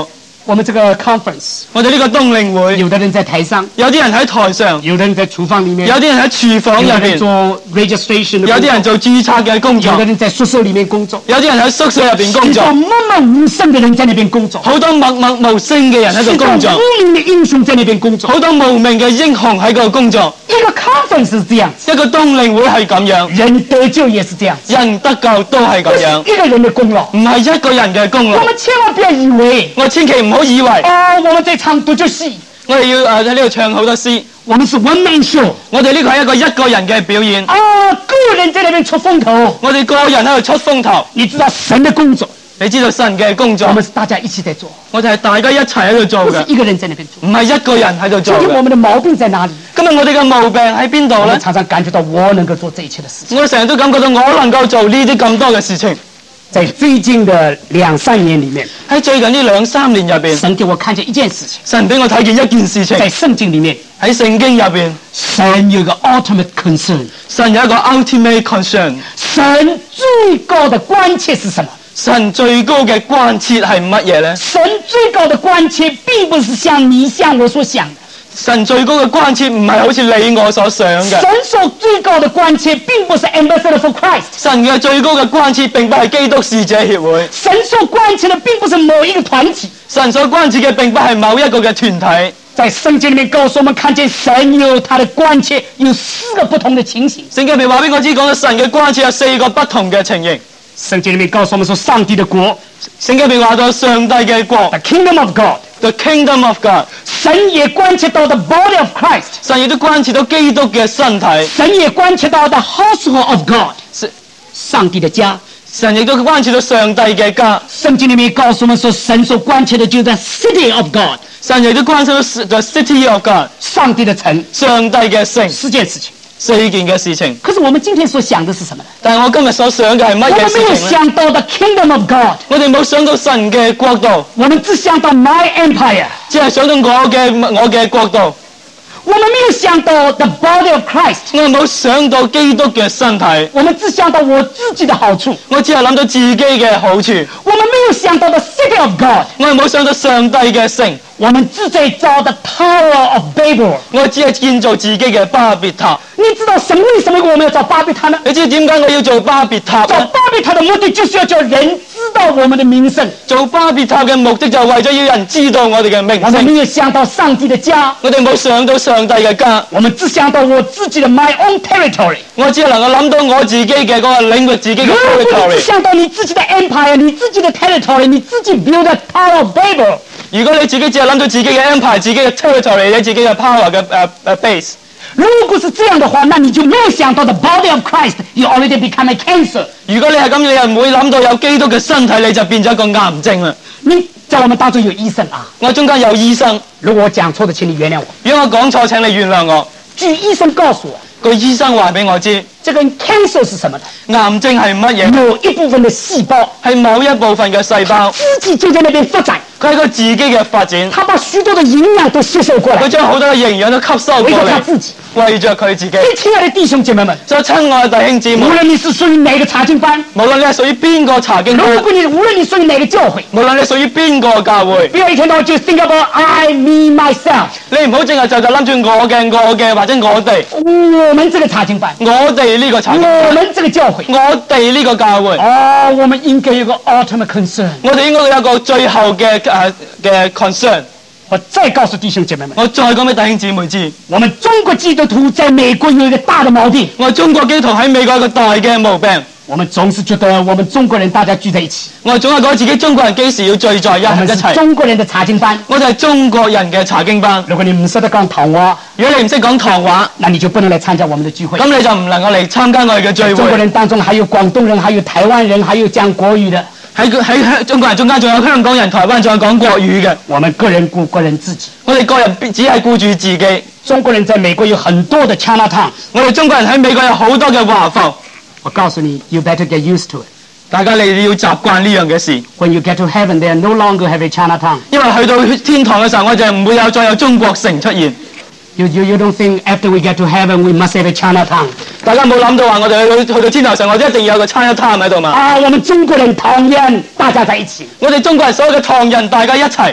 我们这个 conference， 我哋呢個冬令會， 有的人在台上， 有啲人喺台上， 有的人在廚房裡面， 有啲人喺廚房入有的人邊， 做 registration 的有工作， 啲人做註冊嘅工作有的，人在宿舍裡面工作， 有啲人喺宿舍入邊工作， 許多默默無聲的人在那邊工作， 好多默默無聲嘅人喺度許多工作， 無名的英雄在那邊工作。 好多無名嘅英雄喺度工作。 一個 conference 是這樣子， 一個冬令會係咁樣， 人得救也是這樣子， 人得救都係咁樣， 一個人的功勞。 唔係一個人嘅功勞。 我們千萬不要以為， 我千祈唔好以為哦，我們在唱獨角戲， 我哋要喺呢度唱好多詩， 我們是 one man show， 我哋呢個係一個人嘅表演， 啊，個人在那邊出風頭。 我哋個人喺度出風頭。 你知道神的工作， 你知道神嘅工作我，們是大家一起在做， 我哋係大家一齊喺度做嘅， 不是一個人在那邊做。 唔係一個人喺度做究竟我嘅。 們的毛病在哪裡？ 今日我哋嘅毛病喺邊度呢我們？常常感覺到我能夠做這一切的事情。 我成日都感覺到我能夠做呢啲咁多嘅事情。 在最近的2-3年裡面， 喺最近呢2-3年入邊， 神給我看見一件事情， 神俾我睇見一件事情， 在聖經裡面， 喺聖經入邊， 神有一個 ultimate concern， 神有一個 ultimate concern。 神最高的關切是什麼？ 神最高嘅關切係乜嘢呢？ 神最高的關切並不是像你像我所想的， 神最高嘅關切唔係好似你我所想嘅。 神所最高的關切並不是 ambassador for Christ， 神嘅最高嘅關切並不係基督使者協會， 神所關切的並不是某一個團體。 神所關切嘅並不係某一個嘅團體。 在聖經裡面告訴我們，看見神有他的關切，有4個不同的情形。 聖經入面話俾我知，講到神嘅關切有4個不同嘅情形。 聖經裡面告訴我們說，上帝的國聖經入面話到上帝嘅國 ，the kingdom of God， ，the kingdom of God， 神也關切到 the body of Christ， 神亦都關切到基督嘅身體， 神也關切到 the household of God， 神上帝的家。 神亦都關切到上帝嘅家。 聖經裡面告訴我們說，神所關切的就是 the city of God， 神亦都關切到 the city of God， 上帝的城。 上帝嘅城 4件事情。 ，4件嘅事情。 可是我們今天所想的是什麼呢？ 但係我今日所想嘅係乜我們沒有嘢事情呢？ 想到 the kingdom of God， 我哋冇想到神嘅國度， 我們只想到 my empire， 只係想到我嘅國度。 我們沒有想到 the body of Christ， 我冇想到基督嘅身體， 我們只想到我自己的好處， 我只係諗到自己嘅好處， 我們沒有想到 the city of God， 我係冇想到上帝嘅城， 我們只在造 the Tower of Babel。 我只係建造自己嘅巴別塔。 你知道神為什麼我們要造巴別塔呢？ 你知點解我要做巴別塔造呢？ 巴別塔的目的就是要叫人知道我們的名聲。 做巴別塔嘅目的就係為咗要人知道我哋嘅名我們聲。 沒有想到上帝的家， 我哋冇想到上帝嘅家， 我們只想到我自己的 my own territory。 我只係能夠諗到我自己嘅嗰個領域，自己嘅如果你只 territory。 想到你自己的 empire，你自己的 territory，你自己 build a Tower of Babel。 如果你自己只係諗到自己嘅 empire、自己嘅 territory、你自己嘅 power 嘅base， 如果是這樣的話，那你就沒有想到 the body of Christ， you already become a cancer。 如果你係咁，你又唔會諗到有基督嘅身體，你就變咗一個癌症啦。 你在我們當中有醫生啊， 我中間有醫生， 如果我講錯的，請你原諒我。 如果我講錯，請你原諒我。 據醫生告訴我， 個醫生話俾我知， 這個 cancer 是什麼呢？ 癌症係乜嘢？ 有一部分的細胞係某一部分嘅細胞， 自己就在那邊發展， 佢係佢自己嘅發展， 他把許多的營養都吸收過來， 佢將好多嘅營養都吸收過為了他嚟， 自己。 為着佢自己。 所以親愛的弟兄姐妹們， 所以親愛嘅弟兄姊妹無，論你是屬於哪個查經班， 無論你係屬於邊個查經班， 無論你屬於哪個教會， 無論你屬於邊個教會， 不要一天到晚就 think about I, me, myself。 你唔好淨係就諗住我嘅或者我哋， 我們這個查經班， 我哋呢個查經班， 我們這個教會， 我哋呢個教會， 哦，我們應該有個 ultimate concern。 我哋應該有一個最後嘅concern。 我再告訴弟兄姐妹們， 我再講俾弟兄姊妹知， 我們中國基督徒在美國有一個大的毛病， 我中國基督徒喺美國有一個大嘅毛病， 我們總是覺得我們中國人大家聚在一起， 我總係覺得自己中國人幾時要聚在一我們是齊。 中國人的查經班。 我哋係中國人嘅查經班。 如果你唔識得講唐話， 如果你唔識講唐話， 那你就不能來參加我們的聚會。 咁你就唔能夠嚟參加我哋嘅聚中國會。 人當中還有廣東人，還有台灣人，還有講國語的。 喺中國人中間仲有香港人、台灣仲有講國語嘅。 我們個人顧個人自己。 我哋個人只係顧住自己。 中國人在美國有很多的 Chinatown。 我哋中國人喺美國有好多嘅華埠。 我告訴你 ，you better get used to it。 大家你要習慣呢樣嘅事， When you get to heaven, there no longer have a Chinatown。 因為去到天堂嘅時候，我哋唔會再有中國城出現。 You don't think after we get to heaven, we must have a Chinatown？ 大家冇諗到話我哋去到天堂嘅時候，我哋一定要有個 Chinatown 喺度嘛？ 啊，我們中國人唐人大家在一起。 我哋中國人所有嘅唐人，大家一齊。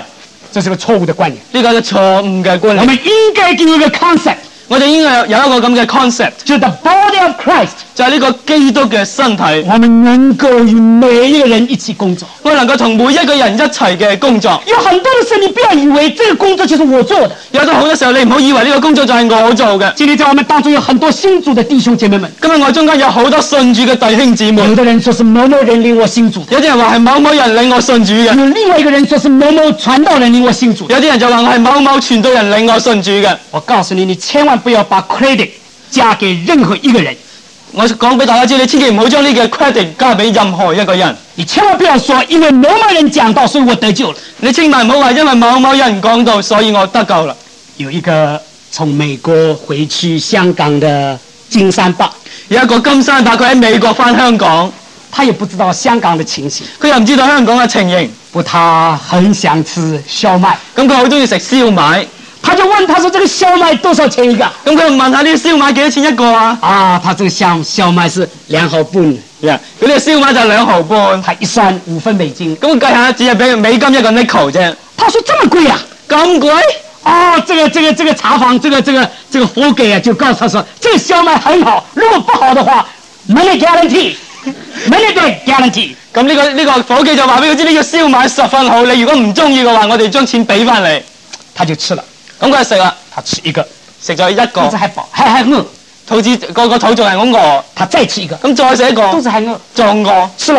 这是个錯誤的觀念。 呢個係一個錯誤嘅觀我念。 們應該有一個 concept， 我哋應該有一個咁嘅 concept， 就是 the body of Christ。 就係呢個基督嘅身體。 我們能夠與每一個人一起工作。 我能夠同每一個人一齊嘅工作。 有很多的事，你不要以為這個工作就是我做的。 有咗好多時候，你唔好以為呢個工作就係我做嘅。 今天在我們當中有很多信主的弟兄姐妹們。 今日我中間有好多信主嘅弟兄姊妹。 有的人說是某某人領我信主的， 有啲人話係某某人領我信主嘅。 有另外一個人說是某某傳道人領我信主的。 有啲人就話我係某某傳道人領我信主嘅。 我告訴你，你千萬不要把 credit 加給任何一個人。 我講俾大家知，你千祈唔好將呢個 credit 交俾任何一個人。 你千萬不要說，因為某某人講道，所以我得救了。 你千萬唔好話，因為某某人講道，所以我得救啦。 有一個從美國回去香港的金山伯， 有一個金山伯，佢喺美國返香港， 他也不知道香港的情形， 佢又唔知道香港嘅情形， 不，他很想吃燒賣， 咁佢好中意食燒賣。 他就問他說：這個燒賣多少錢一個？ 咁佢就問下呢啲燒賣幾多錢一個啊？ 啊，他這個燒賣是2毫半， 嗰啲燒賣就2毫半， 他一算5分美金， 咁計下只係俾美金一個 nickel 啫。 他說這麼貴啊？ 咁貴？ 哦，這個茶坊，這個伙計啊，就告訴他說，這個燒賣很好，如果不好的話 ，money guarantee，money guarantee。 咁呢個伙計就話俾佢知呢個燒賣十分好，你如果唔中意嘅話，我哋將錢俾翻你。 他就吃了， 咁佢就食啦， 他吃一個， 食咗一個， 肚子還飽，還餓， 肚子個肚仲係好餓， 他再吃一個， 咁再食一個， 肚子還餓， 仲餓， 吃了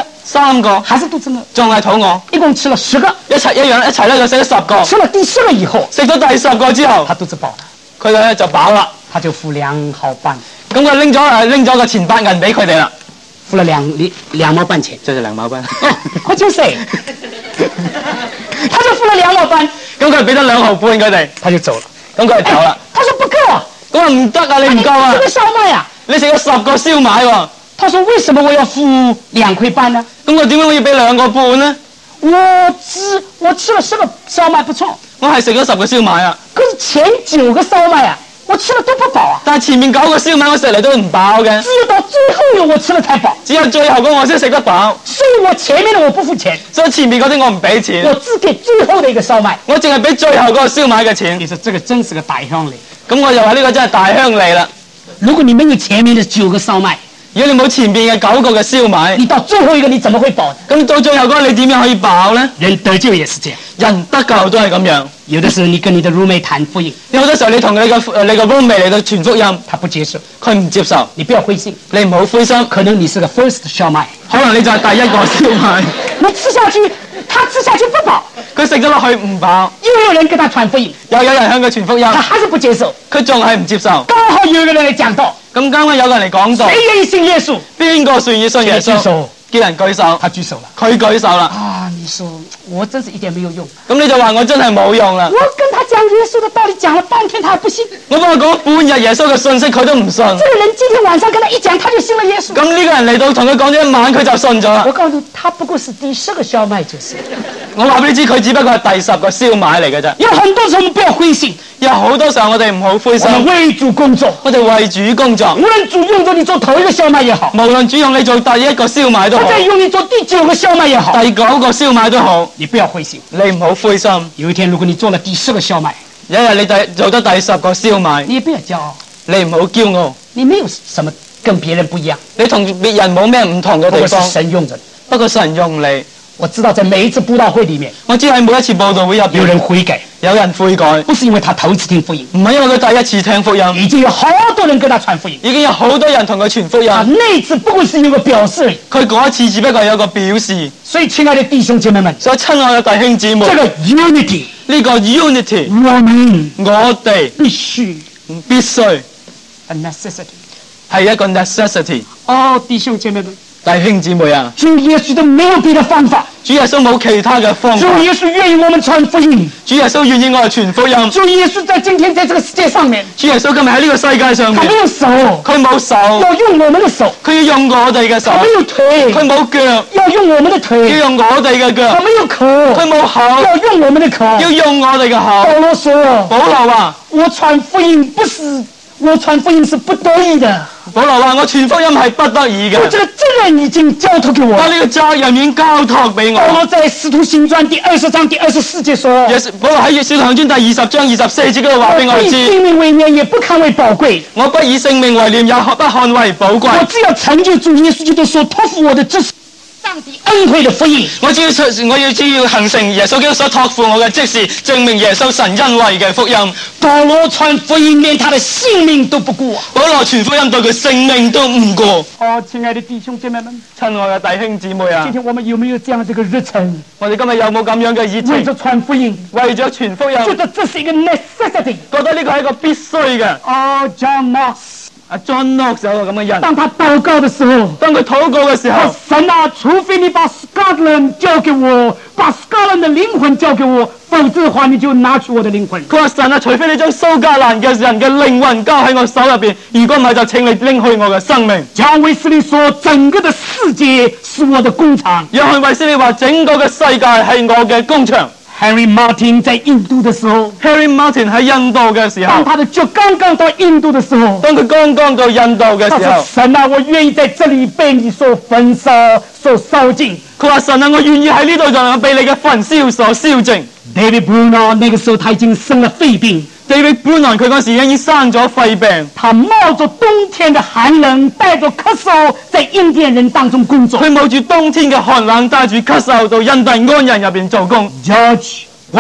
3個， 還是肚子餓， 仲係肚餓， 一共吃了10個， 一齊咧就食咗10個， 吃了第10個以後， 食咗第10個之後， 他肚子飽了， 佢咧就飽啦， 他就付2毫半， 咁佢拎咗個錢8銀俾佢哋啦， 付了2毛半錢， 即係2毛半， 我就說，他就付了2毛半。 咁佢俾咗2毫半佢哋， 他就走了。 咁佢就走啦。 他說不夠啊， 咁話唔得啊，你唔夠啊！ 這個燒賣啊， 你食咗10個燒賣喎。 他說為什麼我要付2塊半呢？ 咁我點解我要俾2個半呢？ 我吃了10個燒賣不錯， 我係食咗10個燒賣啊。 可是前9個燒賣啊，我吃了都不飽啊。 但係前面9個燒賣我食嚟都唔飽嘅。 只有到最後一個我吃了才飽。 只有最後嗰個我先食得飽。 所以我前面的我不付錢。 所以前面嗰啲我唔俾錢。 我只給最後的一個燒賣。 我淨係俾最後嗰個燒賣嘅錢。 你說這個真是個大鄉里。 咁我就話呢個真係大鄉里啦。 如果你沒有前面的9個燒賣， 如果你冇前面嘅9個嘅燒賣， 你到最後一個你怎麼會飽？ 咁到最後嗰個你點樣可以飽呢？ 人得救也是這樣， 人得救都係咁樣。 有的時候你跟你的 roommate 談福音， 有好多時候你同你個 roommate 嚟到傳福音， 他不接受， 佢唔接受， 你不要灰心， 你唔好灰心， 可能你是個 first 燒賣， 可能你就係第一個燒賣。 你吃下去，他吃下去不飽， 佢食咗落去唔飽， 又有人跟他傳福音， 又有人向佢傳福音， 他還是不接受， 佢仲係唔接受。 剛好有一個人嚟講道， 咁啱啱有個人嚟講道， 誰願意信耶穌？ 邊個願意信耶穌？叫人舉手， 他舉手了， 佢舉手啦。 啊，你說我真是一點沒有用。 咁你就話我真係冇用啦。 我跟他講耶穌的道理講了半天，他還不信。 我幫佢講半日耶穌嘅信息，佢都唔信。 這個人今天晚上跟他一講，他就信了耶穌。 咁呢個人嚟到同佢講咗一晚，佢就信咗啦。 我告訴你，他不過是第10個燒賣就是。 我話俾你知，佢只不過係第10個燒賣嚟嘅啫。 有很多時候我們不要灰心， 有好多時候我哋唔好灰心。 我們為主工作， 我哋為主工作。 無論主用咗你做頭一個燒賣也好， 無論主用你做第1個燒賣都好， 或者用你做第9個燒賣也好， 第9個燒賣都好， 你不要灰心。 你唔好灰心。 有一天如果你做了第10個燒賣， 有一日你做咗第10個燒賣， 你也不要驕傲， 你唔好驕傲。 你沒有什麼跟別人不一樣， 你同別人冇咩唔同嘅地方。 不過是神用着你。 不過神用你。 我知道在每一次佈道會裡面， 我知喺每一次佈道會入邊， 有人悔改， 有人悔改， 不是因為他頭一次聽福音， 唔係因為佢第一次聽福音， 已經有好多人跟他傳福音， 已經有好多人同佢傳福音。 那一次不過是有個表示， 佢嗰一次只不過有個表示。 所以親愛的弟兄姐妹們， 所以親愛嘅弟兄姊妹， 這個 unity 呢個 unity，我哋必須 a necessity 係一個 necessity。 哦，弟兄姐妹們， 弟兄姊妹啊， 主耶穌都沒有別的方法， 主耶穌冇其他嘅方法， 主耶穌願意我們傳福音， 主耶穌願意我哋傳福音， 主耶穌在今天在這個世界上面， 主耶穌今日喺呢個世界上面， 他沒有手， 佢冇手， 要用我們的手， 佢要用我哋嘅手， 他沒有腿， 佢冇腳， 要用我們的腿， 要用我哋嘅腳， 他沒有口， 佢冇口， 要用我們的口， 要用我哋嘅口。 保羅說， 保羅話： 我傳福音不是我传福音是不得已的， 保羅話：我傳福音係不得已嘅， 这个责任已經交託給我。 我呢個責任已經交託俾我。 保羅在《使徒行傳》第20章第24節說： 保羅喺《使徒行傳》第20章24節嗰度話俾我我不以知， 性命為念，也不看為寶貴。 我不以性命為念，也不看為寶貴。 我只要成就主耶穌基督所託付我的職事，上帝恩惠的福音。 我只要行成耶穌基督所託付我嘅職事，證明耶穌神恩惠嘅福音。 保羅傳福音，連他的性命都不顧。 保羅傳福音對佢性命都唔顧。 哦，親愛的弟兄姐妹們， 親愛嘅弟兄姊妹啊今，天我們有沒有這樣這個熱忱， 我哋今日有冇咁樣嘅熱為情， 着傳福音， 為咗傳福音， 覺得這是一個 necessity？ 覺得呢個係一個必須嘅。 哦，John Knox， John Knox 有個咁嘅人， 當他禱告的時候， 當佢禱告嘅時候， 神啊，除非你把 Scotland 交給我，把 Scotland 的靈魂交給我，否則的話你就拿去我的靈魂。 佢話神啊，除非你將蘇格蘭嘅人嘅靈魂交喺我手入邊，如果唔係就請你拎去我嘅生命。 將衛斯理說，整個的世界是我的工廠。 約翰衛斯理話整個嘅世界係我嘅工場。 Henry Martin 在印度的時候， Harry Martin 喺印度嘅時候當，他的腳剛剛到印度的時候， 當佢剛剛到印度嘅他說時候， 神啊，我願意在這裡被你所焚燒、所燒盡。 佢話神啊，我願意喺呢度就能夠被你嘅焚燒所燒盡。 David Bruno 那個時候他已經生了肺病， David Bruno 佢嗰時已經生咗肺病， 他冒着冬天的寒冷，帶着咳嗽，在印第安人當中工作。 佢冒住冬天嘅寒冷，帶住咳嗽到印第安人入邊做工。 George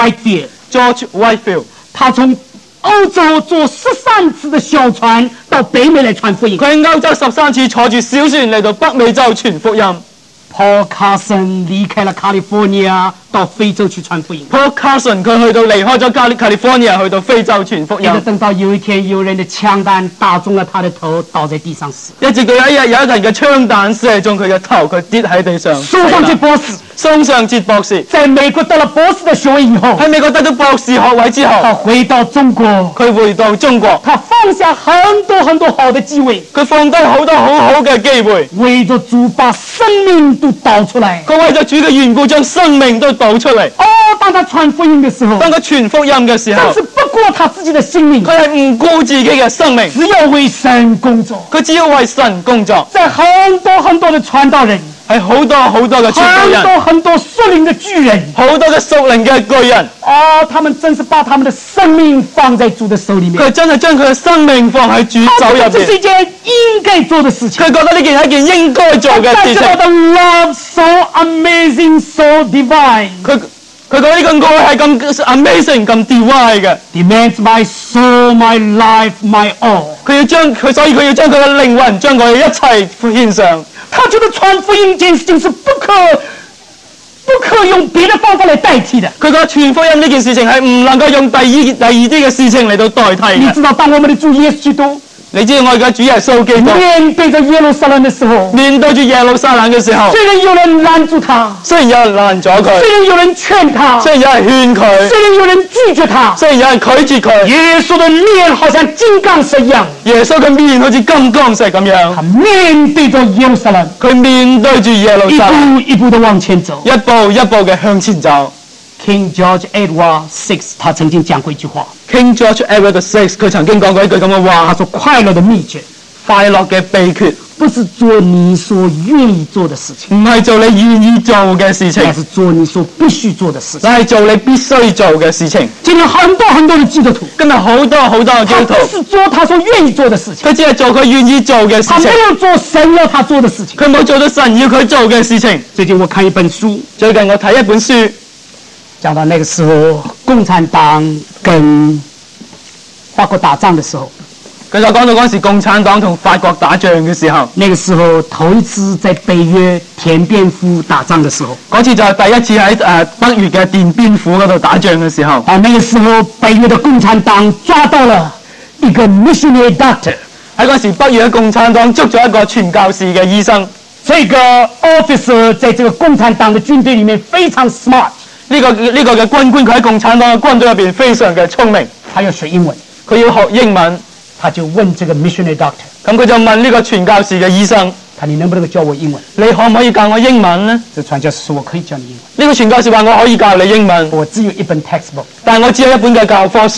George Whitefield， 他從歐洲坐13次的小船到北美來傳福音。 佢喺歐洲13次坐住小船嚟到北美洲傳福音。 Paul Carson 離開了 California 到非洲去傳福音。 Paul Carson 佢去到離開咗California 去到非洲傳福音， 一直等到有一天有人的槍彈打中了他的頭，倒在地上死。 一直到有一日有一個人嘅槍彈射中佢嘅頭，佢跌喺地上。 蘇上節博士松上節博士在美國得了博士的學位以後， 喺美國得到博士學位之後， 他回到中國， 佢回到中國， 他放下很多好的機會， 佢放低好多好好嘅機會， 為着主把生命都倒出來。 佢為咗主嘅緣故將生命都倒出嚟。 哦，當他傳福音的時候， 當佢傳福音嘅時候但，是不顧他自己的性命， 佢係唔顧自己嘅生命， 只要為神工作。 佢只要為神工作。 在很多的傳道人， 係好多好多嘅傳道人， 很多屬靈的巨人， 好多嘅屬靈嘅巨人。 哦，他們真是把他們的生命放在主的手裏面。 佢真係將佢嘅生命放喺主手入這是邊。 一件應該做的事情。 佢覺得呢件係一件應該做嘅事情。 他的 love so amazing, so divine. 佢覺得呢個愛係咁 amazing 咁 divine 嘅。 Demands my soul, my life, my all. 所以佢要將佢嘅靈魂，將佢嘅一切獻上。 他覺得傳福音這件事情是不可用別的方法來代替的。 佢覺得傳福音呢件事情係唔能夠用第二啲嘅事情嚟到代替嘅。 你知道，當我們的主耶穌基督你知道我嘅主耶穌基督面對着耶路撒冷的時候， 面對住耶路撒冷嘅時候， 雖然有人攔住他， 雖然有人攔咗佢， 雖然有人勸他， 雖然有人勸佢， 雖然有人拒絕他， 雖然有人拒絕佢， 耶穌的面好像金剛石一樣， 耶穌嘅面好似金剛石咁樣， 他面對着耶路撒冷， 佢面對住耶路一撒冷， 步一步的往前走。 一步一步嘅向前走。 King George Edward VI 他曾經講過一句話， King George Edward VI 佢曾經講過一句咁嘅話， 他說快樂的秘訣快樂嘅秘訣不是做你所願意做的事情， 唔係做你願意做嘅事情， 而是做你所必須做的事情。 係做你必須做嘅事情。 今天很多的基督徒， 今日好多嘅基督徒， 他只是做他所願意做的事情， 佢只係做佢願意做嘅事情， 他沒有做神要他做的事情。 佢冇做到神要佢做嘅事情。 最近我看一本書， 最近我睇一本書， 講到那個時候共產黨跟法國打仗的時候， 佢就講到嗰時共產黨同法國打仗嘅時候， 那個時候頭一次在北越田邊府打仗的時候， 嗰次就係第一次喺北越嘅奠邊府嗰度打仗嘅時候。 啊，那個時候北越的共產黨抓到了一個 missionary doctor， 喺嗰時北越嘅共產黨捉咗一個傳教士嘅醫生。 這個 officer 在這個共產黨的軍隊裡面非常 smart， 呢個嘅軍官佢喺共產黨嘅軍隊入邊非常嘅聰明， 他要學英文， 佢要學英文， 他就問這個 missionary doctor， 咁佢就問呢個傳教士嘅醫生， 他你能不能夠教我英文？ 你可唔可以教我英文呢？ 這傳教士說我可以教你英文， 呢個傳教士話我可以教你英文， 我只有一本 textbook， 但係我只有一本嘅教科書，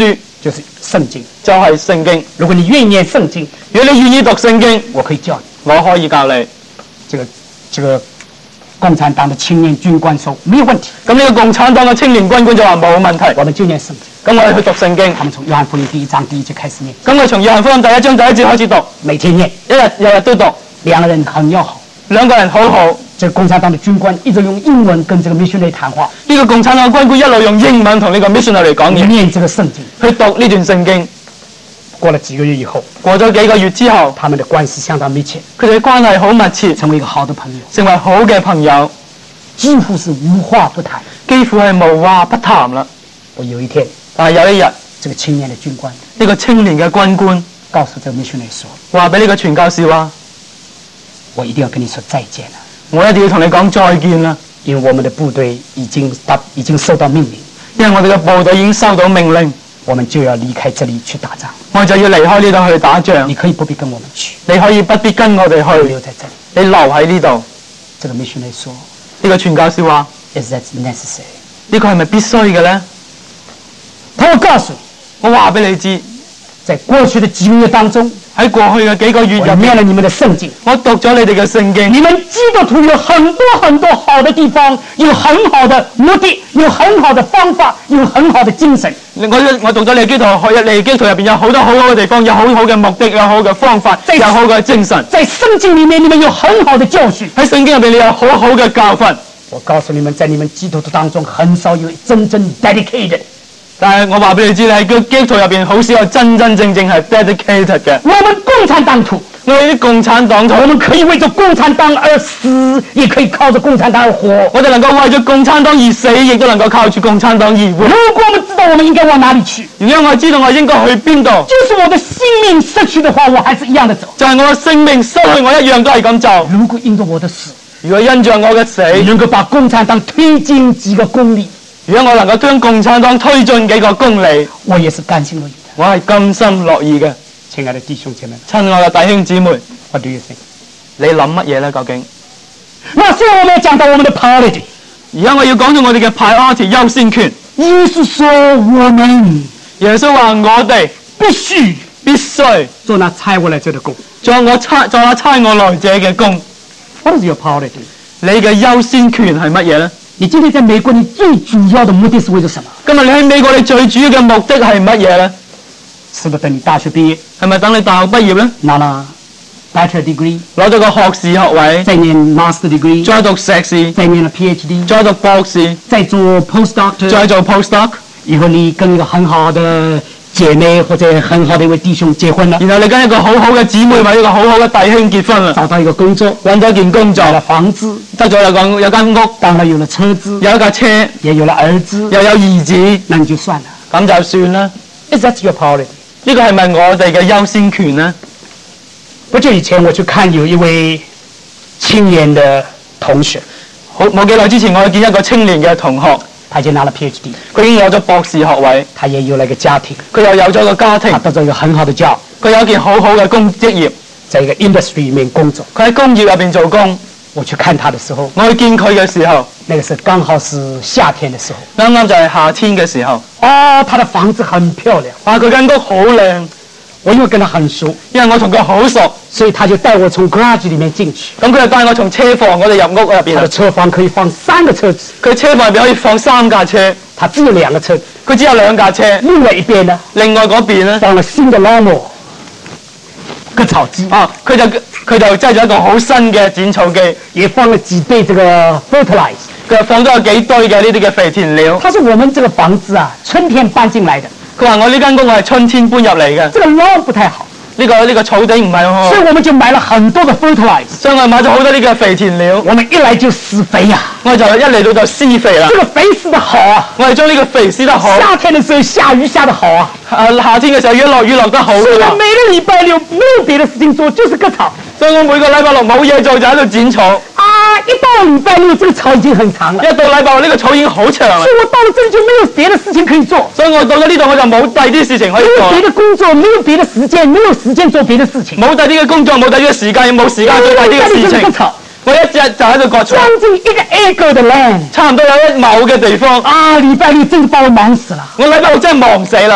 就是圣经。 就係聖經。 如果你愿意念圣經， 如果你願意讀聖經， 我可以教你。 我可以教你。 这个共产党的青年軍官說沒有問題。 咁呢個共產黨嘅青年軍官就話冇問題。 我們就念聖經。 咁我哋去讀聖經。 他們從約翰福音第1章第1節開始念。 咁我從約翰福音第1章第1節開始讀， 每天念， 日日都讀。 兩個人很要好。 兩個人好好。 這個共產黨的軍官一直用英文跟這個 missionary 談話。 呢個共產黨軍官一路用英文同呢個 missionary 講嘢。 念這個聖經， 去讀呢段聖經。 過了幾個月以後， 過咗幾個月之後， 他們的關係相當密切， 佢哋嘅關係好密切， 成為一個好的朋友， 成為好嘅朋友， 幾乎是無話不談， 幾乎係無話不談啦。 我有一天， 但係有一日， 這個青年的軍官， 呢個青年嘅軍官告訴這個 missionary 說， 話俾呢個傳教士話， 我一定要跟你說再見了， 我一定要同你講再見啦， 因為我們的部隊已經收到命令， 因為我哋嘅部隊已經收到命令。 我們就要離開這裡去打仗， 我就要離開呢度去打仗。 你可以不必跟我們去， 你可以不必跟我哋去， 留在這裡。 你留喺呢度。 這個 missionary 說， 呢個傳教士話 ，Is that necessary？ 呢個係咪必須嘅咧？ 他會告訴你， 我話俾你知， 在過去的幾個月當中， 喺過去嘅幾個月入面， 我念了你們的聖經， 我讀咗你哋嘅聖經。 你們基督徒有很多很多好的地方，有很好的目的，有很好的方法，有很好的精神。 我讀咗你基督徒，你基督徒入邊有好多好好嘅地方，有好好嘅目的，有好嘅方法，有好嘅精神。 在聖經裡面，你們有很好的教訓。 喺聖經入邊，你有好好嘅教訓。 我告訴你們，在你們基督徒當中，很少有真正 dedicated。 但係我話俾你知，你喺基督徒入邊好少有真真正正係 dedicated 嘅。 我們共產黨徒， 我哋啲共產黨徒， 我們可以為咗共產黨而死，也可以靠着共產黨而活。 我哋能夠為咗共產黨而死，亦都能夠靠住共產黨而活。 如果我們知道我們應該往哪裡去， 如果我知道我應該去邊度， 就是我的性命失去的話，我還是一樣的走。 就係我嘅性命失去，我一樣都係咁做。 如果因着我的死， 如果因着我嘅死， 能夠把共產黨推進幾個公里， 如果我能夠將共產黨推進幾個公里， 我也是甘心樂意的。 我係甘心樂意嘅。 親愛的弟兄姐妹， 親愛嘅弟兄姊妹 What do you think？ 你諗乜嘢咧？究竟？ 那現在我們要講到我們的 priority。 而家我要講到我哋嘅 priority 優先權。 耶穌說我們， 耶穌話我哋必須做那差我來這的工， 做那差我來者嘅工。 What is your priority？ 你嘅優先權係乜嘢咧？ 你今天在美國，你最主要的目的是為咗什麼？ 今日你喺美國，你最主要嘅目的係乜嘢咧？ 是不是等你大學畢業？ 係咪等你大學畢業咧？ 拿了 bachelor degree， 攞咗個學士學位， 再念 master degree， 再讀碩士， 再念了 PhD， 再讀博士， 再做 postdoc， 再做 postdoc， 以後你跟一個很好的姐妹或者很好的一位弟兄結婚了， 然後你跟一個好好嘅姊妹或者一個好好嘅弟兄結婚啦， 找到一個工作， 揾咗件工作， 有了房子， 得咗有間屋， 當然有了車子， 有一架車， 也有了兒子， 又有兒子， 那你就算了， 咁就算啦。 Is that your priority？ 呢個係咪我哋嘅優先權呢？ 不久以前我去看有一位青年的同學， 冇幾耐之前我去見一個青年嘅同學， 他已經拿了 PhD， 佢已經有咗博士學位， 他也有了一個家庭， 佢又有咗個家庭， 他得到一個很好的 job， 佢有一件好好嘅職業， 在一個 industry 裡面工作。 佢喺工業入邊做工。 我去看他的時候， 我去見佢嘅時候， 那個是剛好是夏天的時候， 啱啱就係夏天嘅時候。 他的房子很漂亮， 佢間屋好靚。 我因為跟他很熟， 因為我同佢好熟， 所以他就帶我從 garage 裡面進去。 咁佢就帶我從車房嗰度入屋入邊。 他的車房可以放3個車子， 佢車房入邊可以放3架車， 他只有2個車子， 佢只有2架車。 另外一邊呢？ 另外嗰邊呢？ 放了新的 lawnmower 割草機。 佢就製咗一個好新嘅剪草機， 也放了幾堆這個 fertilizer， 佢放咗有幾堆嘅呢啲嘅肥田料。 他說我們這個房子啊，春天搬進來的。 佢話我呢間屋係春天搬入嚟嘅。 這個 lawn 不太好。 呢個草地唔係好好， 所以我們就買了很多的 fertilizer， 所以我買咗好多呢個肥田料。 我們一來就施肥啊， 我就一嚟到就施肥啦。 這個肥施得好啊， 我哋將呢個肥施得好。 夏天的時候下雨下得好啊， 夏天嘅時候落雨落得好。 所以我每個禮拜六沒有別的事情做，就是割草。 所以我每個禮拜六冇嘢做就喺度剪草。 一到禮拜六，這個草已經很長了。 一到禮拜六呢個草已經好長啦。 所以我到了這裡就沒有別的事情可以做。 所以我到咗呢度我就冇第啲事情可以做。 沒有別的工作，沒有別的時間，沒有時間做別的事情。 冇第啲嘅工作，冇第啲嘅時間，冇時間做第啲嘅事情。我一日就喺度割草。 將近1個 acre 的 land， 差唔多有1畝嘅地方。 禮拜六真係把我忙死了。 我禮拜六真係忙死啦。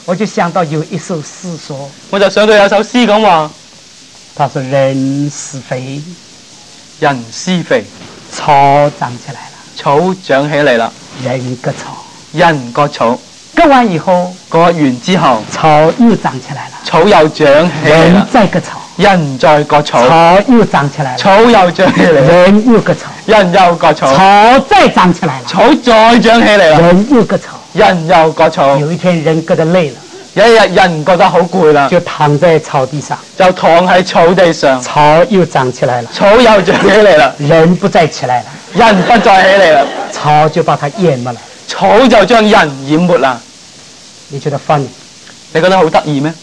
我就想到有一首诗说， 我就想到有首詩講話： 他說人是肥， 人施肥， 草長起來了， 草長起嚟啦， 人割草， 人割草， 割完以後， 割完之後， 草又長起來了， 草又長起嚟人啦， 再割草， 人再割草， 草又長起來了， 草又長起嚟， 人又割草， 人又割草， 草再長起來了， 草再長起嚟啦， 人又割草。 人又割草。 有一天人割得累了， 有一日人覺得好攰啦， 就躺在草地上， 就躺喺草地上， 草又長起來了， 草又長起嚟啦， 人不再起來了， 人不再起嚟啦， 草就把它淹沒了。 草就將人淹沒啦。 你覺得 funny？ 你覺得好得意咩？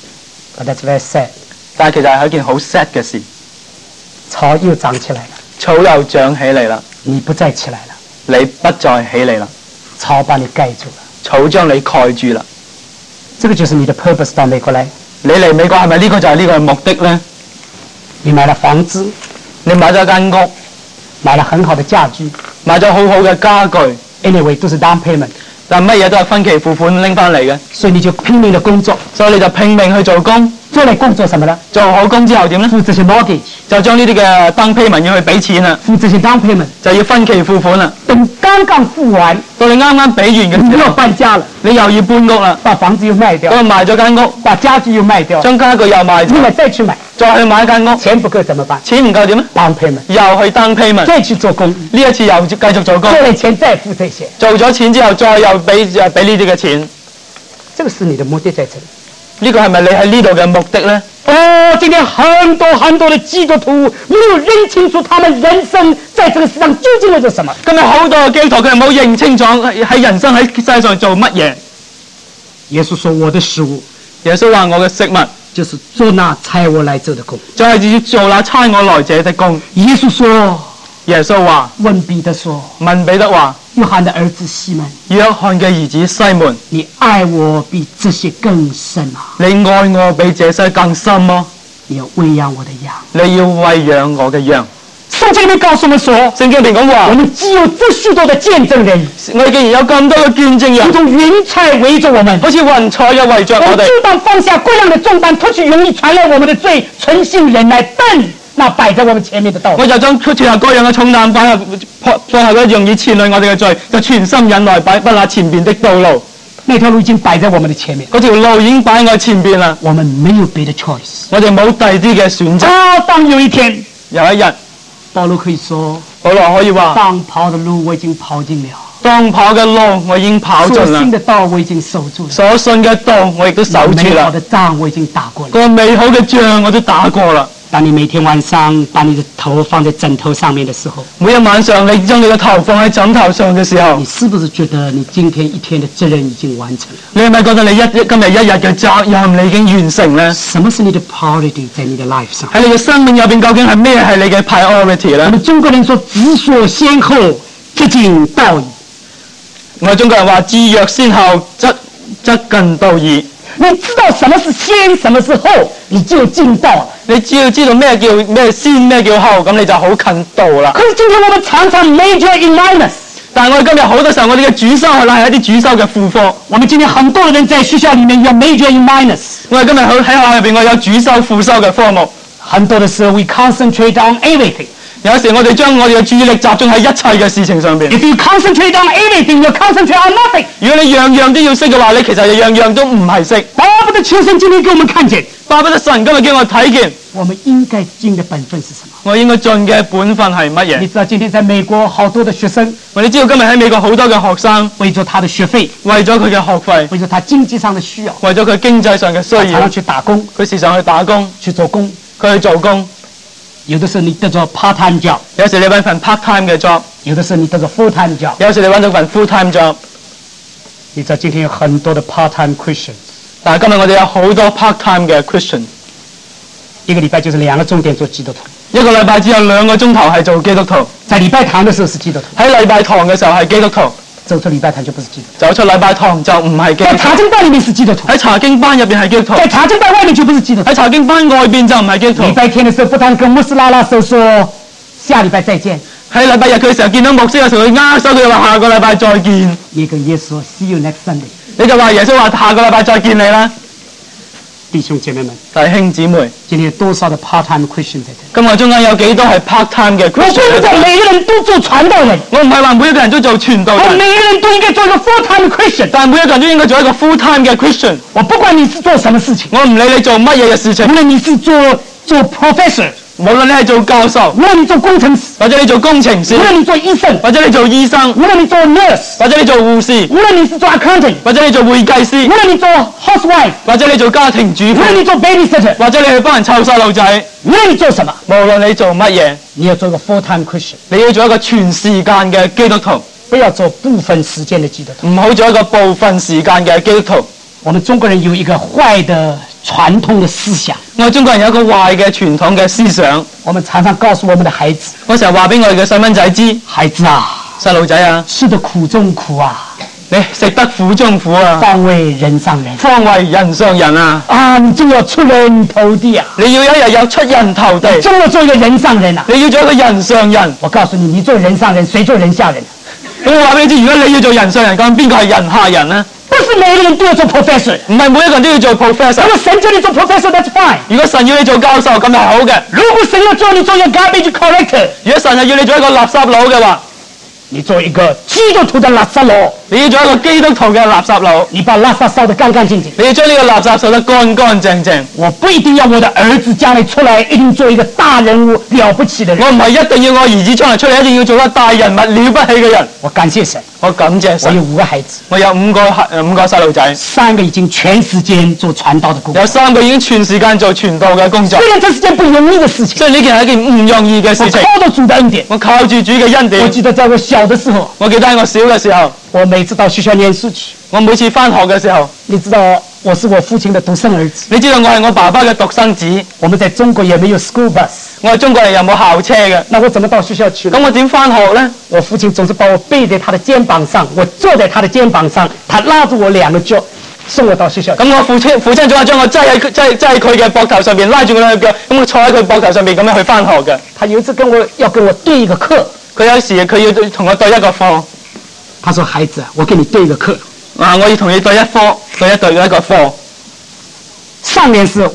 But that's very sad。 但係其實係一件好 sad 嘅事。 草又長起來了， 草又長起嚟啦， 你不再起來了， 你不再起嚟啦， 草把你蓋住了。 草將你蓋住啦。 這個就是你的 purpose 到美國來。 你嚟美國係咪呢個就係呢個嘅目的呢？ 你買了房子， 你買咗間屋， 買了很好的家具買咗好好嘅家具， ，anyway 都是 down payment， 但乜嘢都係分期付款拎翻嚟嘅， 所以你就拼命的工作， 所以你就拼命去做工， 做了工作什麼呢？ 做好工之後點呢？ 付這些 mortgage， 就將呢啲嘅down payment要去俾錢啦， 付這些 down payment， 就要分期付款啦。 等剛剛付完， 到你啱啱俾完嘅你又時候， 搬家了， 你又要搬屋啦， 把房子又賣掉咁，啊賣咗間屋， 把家具又賣掉， 將家具又賣另外咗， 再去買， 再去買間屋， 錢不夠怎麼辦錢唔夠點呢？ ？down payment， 又去down payment， 再去做工， 呢一次又繼續做工做，了錢再付這些， 做咗錢之後再又俾呢啲嘅錢， 這個是你的目的在這裡。 呢個係咪你喺呢度嘅目的呢？ 哦，今天很多的基督徒沒有認清楚他們人生在這個世上究竟為咗什麼。 今日好多嘅基督徒佢哋冇認清楚喺人生喺世上做乜嘢。 耶穌說：“我的食物耶穌話：我嘅食物就是做那差我來做的工。 就係要做那差我來者的工。” 耶穌說：“ 耶穌話， 問彼得說， 問彼得話： 約翰的兒子西門， 約翰嘅兒子西門， 你愛我比這些更深嗎？ 你愛我比這些更深嗎？ 你要餵養我的羊。” 你要餵養我嘅羊。 聖經裏面告訴我們說， 聖經入邊講話我，們既有這許多的見證人， 我哋既然有咁多嘅見證如人， 同雲彩圍着我們， 好似雲彩嘅圍着我我哋， 們就當放下各樣的重擔，脱去容易纏累我們的罪，存心忍耐，奔那擺在我們前面的道路。 我就將脱下各樣嘅重擔，放下嗰容易纏累我哋嘅罪，就全心忍耐，擺不那前邊的道路。 那條路已經擺在我們的前面， 嗰條路已經擺喺我前邊啦， 我們沒有別的 choice。 我哋冇第二啲嘅選擇。 當有一天， 有一日， 保羅可以說， 保羅可以話： 當跑的路我已經跑盡了， 當跑嘅路我已經跑盡啦所信，的道我已經守住了， 所信嘅道我亦都守住啦， 美好的仗我已經打過了。 個美好嘅仗我都打過啦。 當你每天晚上把你的頭放在枕頭上面的時候， 每日晚上你將你嘅頭放喺枕頭上嘅時候你，是不是覺得你今天一天的責任已經完成了？ 你係咪覺得你今日一日嘅責任你已經完成呢？ 什麼是你的 priority 在你的 life 上？ 喺你嘅生命入邊究竟係咩係你嘅 priority 我呢？ 們中國人說子所先後，則近道矣。 我哋中國人話知若先後，則近道矣。 你知道什麼是先，什麼是後，你就近道了。 你只要知道咩叫咩先咩叫後，咁你就好近道啦。 可是今天我們常常 major in minus。 但係我哋今日好多時候，我哋嘅主修係一啲主修嘅副科。 我們今天很多人在學校裡面有 major in minus。 我哋今日喺學校入邊，我有主修副修嘅科目。 很多的時候 we concentrate on everything。 有時我哋將我哋嘅注意力集中喺一切嘅事情上邊。 If you concentrate on everything, you concentrate on nothing。 如果你樣樣都要識嘅話，你其實樣樣都唔係識。 巴不得求神今天給我們看見， 巴不得神今日叫我睇見， 我們應該盡的本分是什麼？ 我應該盡嘅本分係乜嘢？ 你知道今天在美國好多的學生你知道今日喺美國好多嘅學生為咗他的學費， 為咗佢嘅學費， 為咗他經濟上的需要， 為咗佢經濟上嘅需要常常，去打工， 佢時常去打工， 去做工。 佢去做工。 有的時候你得咗 part time job， 有時你揾份 part time 嘅 job， 有的時候你得咗 full time job。 有時你揾到份 full time job。 你知道今天有很多的 part time Christians， 但係今日我哋有好多 part time 嘅 Christian， 一個禮拜就是2個鐘點做基督徒， 一個禮拜只有2個鐘頭係做基督徒。 在禮拜堂的時候是基督徒， 喺禮拜堂嘅時候係基督徒， 走出禮拜堂就不是基督徒。 走出禮拜堂就唔係基督在徒。 查經班裡面是基督徒， 喺查經班入邊係基督徒， 在查經班外面就不是基督徒。 喺查經班外邊就唔係基督徒。 禮拜天的時候不但跟牧師拉拉手說下禮拜再見， 喺禮拜日佢成日見到牧師嘅時候，佢握手，佢話下個禮拜再見。 也跟耶穌說 See you next Sunday。 你就話耶穌話下個禮拜再見你啦， 弟兄姐妹們， 弟兄姊妹。 今天有多少的 part-time Christian 在這裡？ 今日中間有幾多係 part time 嘅我不是 Christian？ 說每個人都做傳道人， 我唔係話每一個人都做傳道人， 我每個人都應該做一個 full-time Christian。 但係每一個人都應該做一個 full time 嘅 Christian。 我不管你是做什麼事情， 我唔理你做乜嘢嘅事情， 無論你是做 professor， 無論你係做教授， 無論你做工程師， 或者你做工程師， 無論你做醫生， 或者你做醫生， 無論你做 nurse， 或者你做護士， 無論你是做 accountant， 或者你做會計師， 無論你做 housewife， 或者你做家庭主婦， 無論你做 babysitter， 或者你去幫人湊細路仔， 無論你做什麼， 無論你做乜嘢， 你要做一個 full-time Christian， 你要做一個全時間嘅基督徒， 不要做部分時間的基督徒。 唔好做一個部分時間嘅基督徒。 我們中國人有一個壞的傳統的思想， 我哋中國人有一個壞嘅傳統嘅思想， 我們常常告訴我們的孩子， 我成日話俾我哋嘅細蚊仔知， 孩子啊， 細路仔啊， 吃得苦中苦啊， 你食得苦中苦啊， 方為人上人方為人上人啊！ 啊，你就要出人頭地啊， 你要一日有出人頭地， 真要做一個人上人啊！ 你要做一個人上人。 我告訴你，你做人上人，誰做人下人？ 咁我話俾你知，如果你要做人上人，咁邊個係人下人呢？ 不是每個人都要做 professor， 唔係每一個人都要做 professor。 如果神叫你做 professor，that's fine。 如果神要你做教授，咁係好嘅。 如果神要做你做一個 garbage collector， 如果神係要你做一個垃圾佬嘅話， 你做一個基督徒的垃圾佬， 你要做一個基督徒嘅垃圾佬， 你把垃圾掃得乾乾淨淨。 你要將呢個垃圾掃得乾乾淨淨。 我不一定要我的兒子將來出來一定做一個大人物了不起的人， 我唔係一定要我兒子將來出嚟一定要做一個大人物了不起嘅人。 我感謝神， 我感謝我神。 有5個孩子， 我有5個細路仔， 3個已經全時間做傳道的工作。 有3個已經全時間做傳道嘅工作。 雖然這是件不容易的事情， 所以呢件係一件唔容易嘅我事情。 靠着主的恩典。 我靠住主嘅恩我典。 記得在我小的時候， 我記得喺我小嘅時候， 我每次到學校念書去， 我每次翻學嘅時候， 你知道我是我父親的獨生兒子， 你知道我係我爸爸嘅獨生子。 我們在中國也沒有 school bus， 我係中國人又冇校車嘅， 那我怎麼到學校去呢？ 咁我點翻學呢？ 我父親總是把我背在他的肩膀上，我坐在他的肩膀上，他拉住我2個腳，送我到學校去。 咁我父親總係將我擠喺佢嘅膊頭上邊，拉住我兩腳，咁我坐喺佢膊頭上邊咁樣去翻學嘅。 他有一次要跟我對一個課， 佢有時佢要同我對一個課， 他說：“孩子，我跟你對一個課， 我要同你對一科，對一個課。 上面是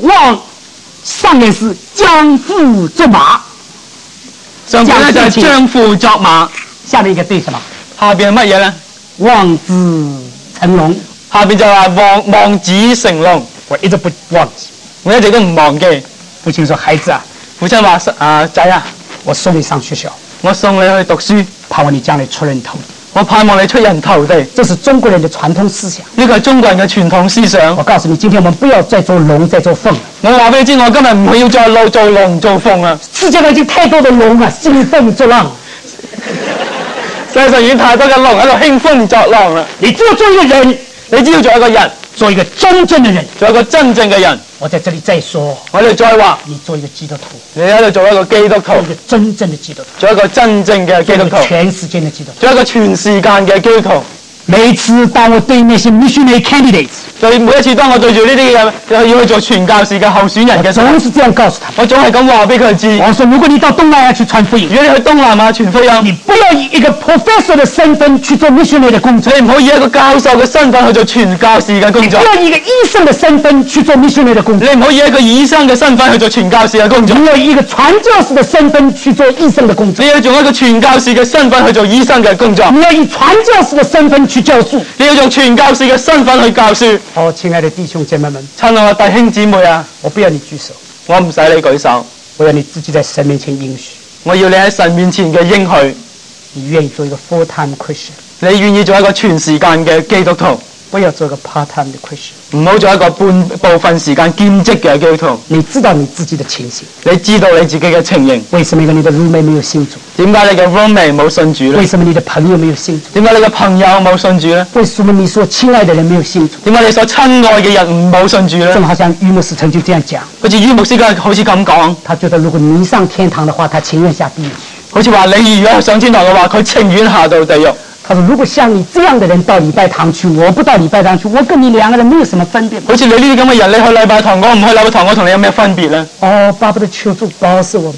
將父作馬， 上邊咧就係將父作馬， 下面一個對什麼？ 下邊係乜嘢咧？ 望子成龍。 下邊就話望子成龍。 我一直不忘記。 我一直都唔忘記。 父親說：孩子啊， 父親話仔啊， 我送你上學校， 我送你去讀書， 盼望你將來出人頭地。 我盼望你出人頭地。 這是中國人的傳統思想。 呢個係中國人嘅傳統思想。 我告訴你，今天我們不要再做龍，再做鳳。 我話俾你知，我今日唔係要再做龍做鳳啦。 世界上已經太多的龍啊，興風作浪。 世上已經太多嘅龍喺度興風作浪啦。 你只要做一個人， 你只要做一個人， 做一個真正的人， 做一個真正嘅人。 我在這裡再說， 我哋再話， 你做一個基督徒， 你喺度做一個基督徒， 做一個真正的基督徒， 做一個真正嘅基督徒， 全時間的基督徒， 做一個全時間嘅基督徒。 每次當我對那些 missionary candidates， 所以每一次當我對住呢啲嘅要去做傳教士嘅候選人嘅時候， 總是這樣告訴他們。 我總係咁話俾佢知。 我說，如果你到東南亞去傳福音， 如果你去東南亞傳福音， 你不要以一個 professor 的身份去做 missionary 的工作， 你唔好以一個教授嘅身份去做傳教士嘅工作。 不要以一個醫生的身份去做 missionary 的工作， 你唔好以一個醫生嘅身份去做傳教士嘅工作。 你要以一個傳教士的身份去做醫生的工作， 你要用一個傳教士嘅身份去做醫生嘅工作。 你要以傳教士的身份去教書， 你要用傳教士嘅身份去教書。 哦，親愛的弟兄姐妹們， 親愛嘅弟兄姊妹啊， 我不要你舉手， 我唔使你舉手， 我要你自己在神面前應許， 我要你喺神面前嘅應許， 你願意做一個 full-time Christian， 你願意做一個全時間嘅基督徒， 不要做一個 part-time 的 Christian。 唔好做一個部分時間兼職嘅基督徒。 你知道你自己的情形， 你知道你自己嘅情形， 為什麼你的 roommate 沒有信主？ 點解你嘅 roommate 冇信主呢？ 為什麼你的朋友沒有信主？ 點解你嘅朋友冇信主呢？ 為什麼你所親愛的人沒有信主？ 點解你所親愛嘅人唔冇信主呢？ 正好像於牧師曾經這樣講， 好似於牧師今日好似咁講， 他覺得如果你上天堂的話，他情願下地獄去。 好似話你如果上天堂嘅話，佢情願下到地獄。 他說如果像你這樣的人到禮拜堂去，我不到禮拜堂去，我跟你兩個人沒有什麼分別。 好似你呢啲咁嘅人，你去禮拜堂，我唔去禮拜堂，我同你有咩分別呢？ 哦，巴不得求主保守我們。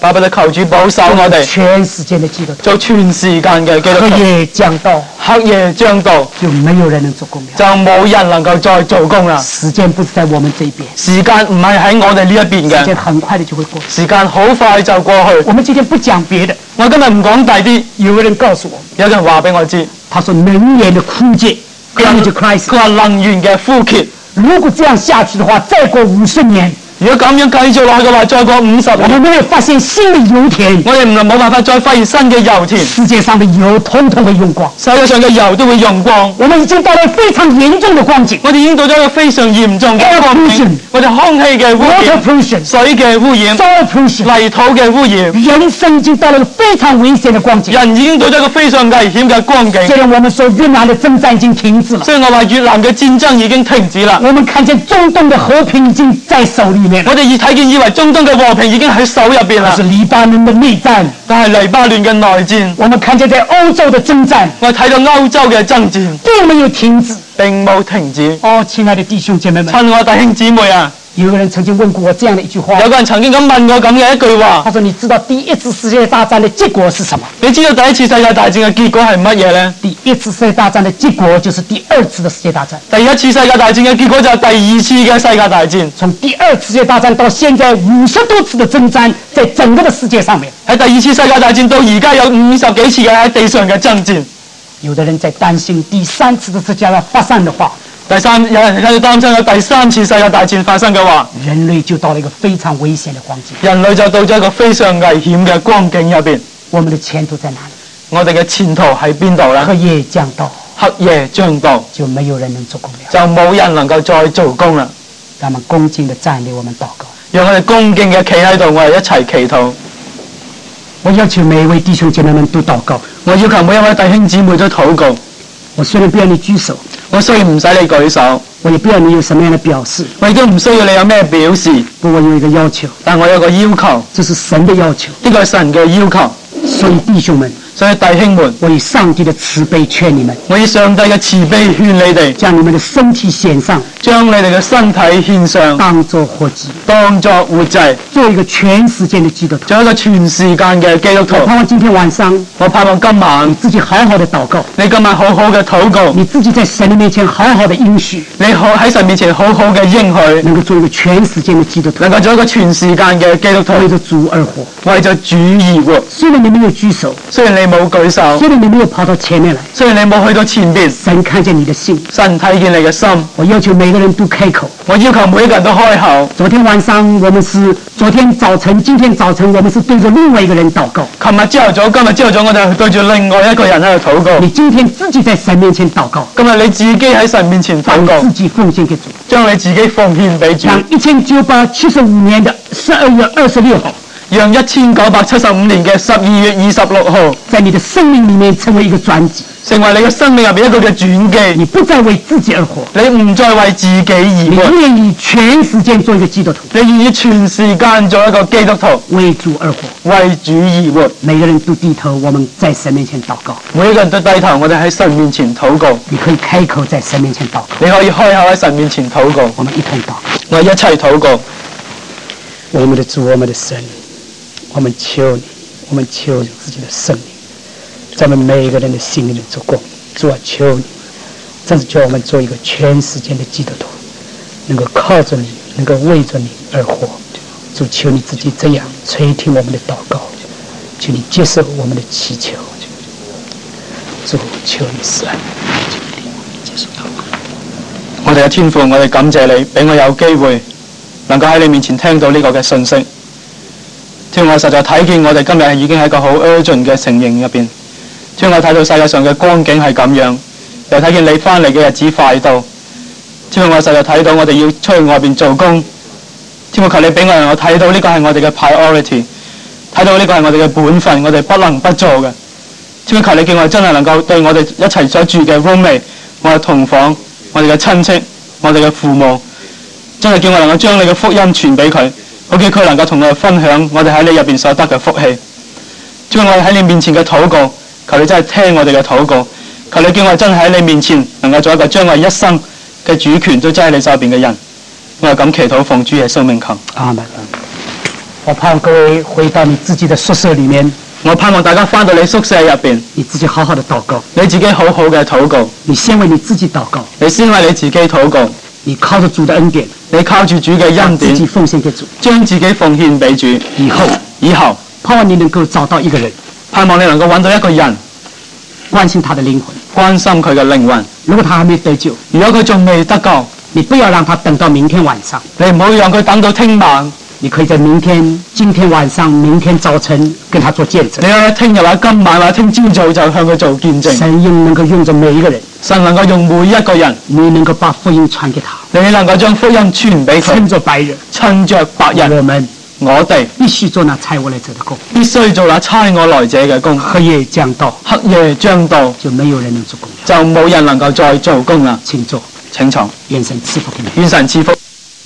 巴不得求主保守我哋， 全世界的基督徒。 做全時間嘅基督徒。 黑夜將到， 黑夜將到， 就沒有人能做工了。 就冇人能夠再做工啦。 時間不是在我們這邊， 時間唔係喺我哋呢一邊嘅， 時間很快的就會過。 時間好快就過去。 我們今天不講別的， 我今日唔講大啲， 有個人告訴我， 有人話俾我知， 他說能源的枯竭 ，energy crisis。 佢話能源嘅枯竭， 如果這樣下去的話，再過50年。 如果咁樣繼續落去嘅話，再過50年， 我們沒有發現新的油田， 我哋冇辦法再發現新嘅油田， 世界上的油統統會用光， 世界上嘅油都會用光。 我們已經到了非常嚴重的光景， 我哋已經到咗一個非常嚴重嘅 Air pollution 我哋空氣嘅污 water 染、 pollution、 水嘅污染、 soil pollution， 泥土嘅污染， 人生已經到了一個非常危險的光景。 人已經到咗一個非常危險嘅光景。 雖然我們說越南的征戰已經停止了， 所以我話越南嘅戰爭已經停止啦。 我們看見中東的和平已經在手裏面了， 我哋睇見以為中東嘅和平已經喺手入邊啦是，黎巴嫩的內戰， 但係黎巴嫩嘅內戰， 我們看見在歐洲的征戰我睇到歐洲嘅爭戰並沒有停止。 並冇停止。 哦，親愛的弟兄姐妹們， 親愛弟兄姊妹啊， 有個人曾經問過我這樣的一句話， 有個人曾經咁問我咁嘅一句話， 他說：“你知道第一次世界大戰的結果是什麼？ 你知道第一次世界大戰嘅結果係乜嘢呢？ 第一次世界大戰的結果就是第二次的世界大戰。 第一次世界大戰嘅結果就係第二次嘅世界大戰。 從第二次世界大戰到現在50多次的征戰，在整個的世界上面， 喺第二次世界大戰到而家有50幾次嘅喺地上嘅爭戰。 有的人在擔心第三次的世界大戰發生的話， 有人喺度擔心有第三次世界大戰發生嘅話， 人類就到了一個非常危險的光景。 人類就到咗一個非常危險嘅光景入邊。 我們的前途在哪裡？ 我哋嘅前途喺邊度呢？ 黑夜將到， 黑夜將到， 就沒有人能做工了。 就冇人能夠再做工啦。 讓我們恭敬的站立，我們禱告。 讓我哋恭敬嘅企喺度，我哋一齊祈禱。 我要求每一位弟兄姐妹們都禱告。 我要求每一位弟兄姊妹都禱告。 我雖然不要你舉手， 我雖然唔使你舉手， 我也不要你有什麼樣的表示， 我亦都唔需要你有咩表示， 不過我有一個要求， 但我有個要求， 這是神的要求。 呢個係神嘅要求。 所以弟兄們， 所以弟兄們， 我以上帝的慈悲勸你們， 我以上帝嘅慈悲勸你哋， 將你們的身體獻上， 將你哋嘅身體獻上， 當作活祭， 當作活祭， 做一個全時間的基督徒。 做一個全時間嘅基督徒。 我盼望今天晚上， 我盼望今晚你自己好好的禱告， 你今晚好好嘅禱告， 你自己在神的面前好好的應許， 你好喺神面前好好嘅應許， 能夠做一個全時間的基督徒， 能夠做一個全時間嘅基督徒， 為着主而活， 為咗主而活。 雖然你沒有舉手， 雖然你冇舉手， 雖然你沒有跑到前面來， 雖然你冇去到前邊， 神看見你的心， 神睇見你嘅心。 我要求每個人都開口。 我要求每一個人都開口。 昨天晚上昨天早晨，今天早晨我們是對着另外一個人禱告。 琴日朝頭早，今日朝頭早，我哋對住另外一個人喺度禱告。 你今天自己在神面前禱告， 今日你自己喺神面前禱告， 自己奉獻給主， 將你自己奉獻俾主。 讓1975年的12月26號， 讓1975年嘅12月26號， 在你的生命裡面成為一個傳記， 成為你嘅生命入邊一個嘅傳記。 你不再為自己而活， 你唔再為自己而你活， 願意全時間做一個基督徒， 你願意全時間做一個基督徒， 為主而活， 為主而活。 每個人都低頭，我們在神面前禱告。 每一個人都低頭，我哋喺神面前禱告。 你可以開口在神面前禱告， 你可以開口喺神面前禱告。 我們一同禱告。 我哋一齊禱告。 我們的主，我們的神，我們求你，我們求自己的聖靈，在我們每一個人的心裡面做工。主啊，求你，真是叫我們做一個全時間的基督徒，能夠靠着你，能夠為着你而活。主，求你自己這樣垂聽我們的禱告，求你接受我們的祈求。主，求你施恩，接受禱告。 我哋嘅天父，我哋感謝你，俾我有機會能夠喺你面前聽到呢個嘅信息。天父，我實在睇見我哋今日已經喺一個好 urgent 嘅情形入邊。天父，我睇到世界上嘅光景係咁樣，又睇見你翻嚟嘅日子快到。天父，我實在睇到我哋要出去外邊做工。天父，求你俾我能夠睇到呢個係我哋嘅 priority， 睇到呢個係我哋嘅本分，我哋不能不做嘅。天父，求你叫我哋真係能夠對我哋一齊所住嘅 roommate， 我哋同房，我哋嘅親戚，我哋嘅父母，真係叫我能夠將你嘅福音傳俾佢，好叫佢能夠同我哋分享我哋喺你入邊所得嘅福氣。將我哋喺你面前嘅禱告，求你真係聽我哋嘅禱告，求你叫我哋真係喺你面前能夠做一個將我哋一生嘅主權都揸喺你手邊嘅人。我係咁祈禱奉主耶穌名求。 阿門。 我盼望各位回到你自己的宿舍里面， 我盼望大家翻到你宿舍入邊， 你自己好好的禱告， 你自己好好嘅禱告， 你先為你自己禱告， 你先為你自己禱告， 你靠着主的恩典， 你靠住主嘅恩典， 自己奉獻給主， 將自己奉獻俾主。以後盼望你能夠找到一個人， 盼望你能夠揾到一個人， 關心他的靈魂， 關心佢嘅靈魂。 如果他還沒得救， 如果佢仲未得救， 你不要讓他等到明天晚上， 你唔好讓佢等到聽晚。 你可以在今天晚上、明天早晨跟他做見證。 你喺聽日或者今晚或者聽朝早就向佢做見證。 神能夠用着每一個人， 神能夠用每一個人， 你能夠把福音傳給他， 你能夠將福音傳俾佢。 趁着白日， 趁着白日，我哋必須做那差我來者的工， 必須做那差我來者嘅工。 黑夜將到， 黑夜將到， 就沒有人能做工， 就冇人能夠再做工啦。 請坐， 請坐。 願神賜福給你， 願神賜福。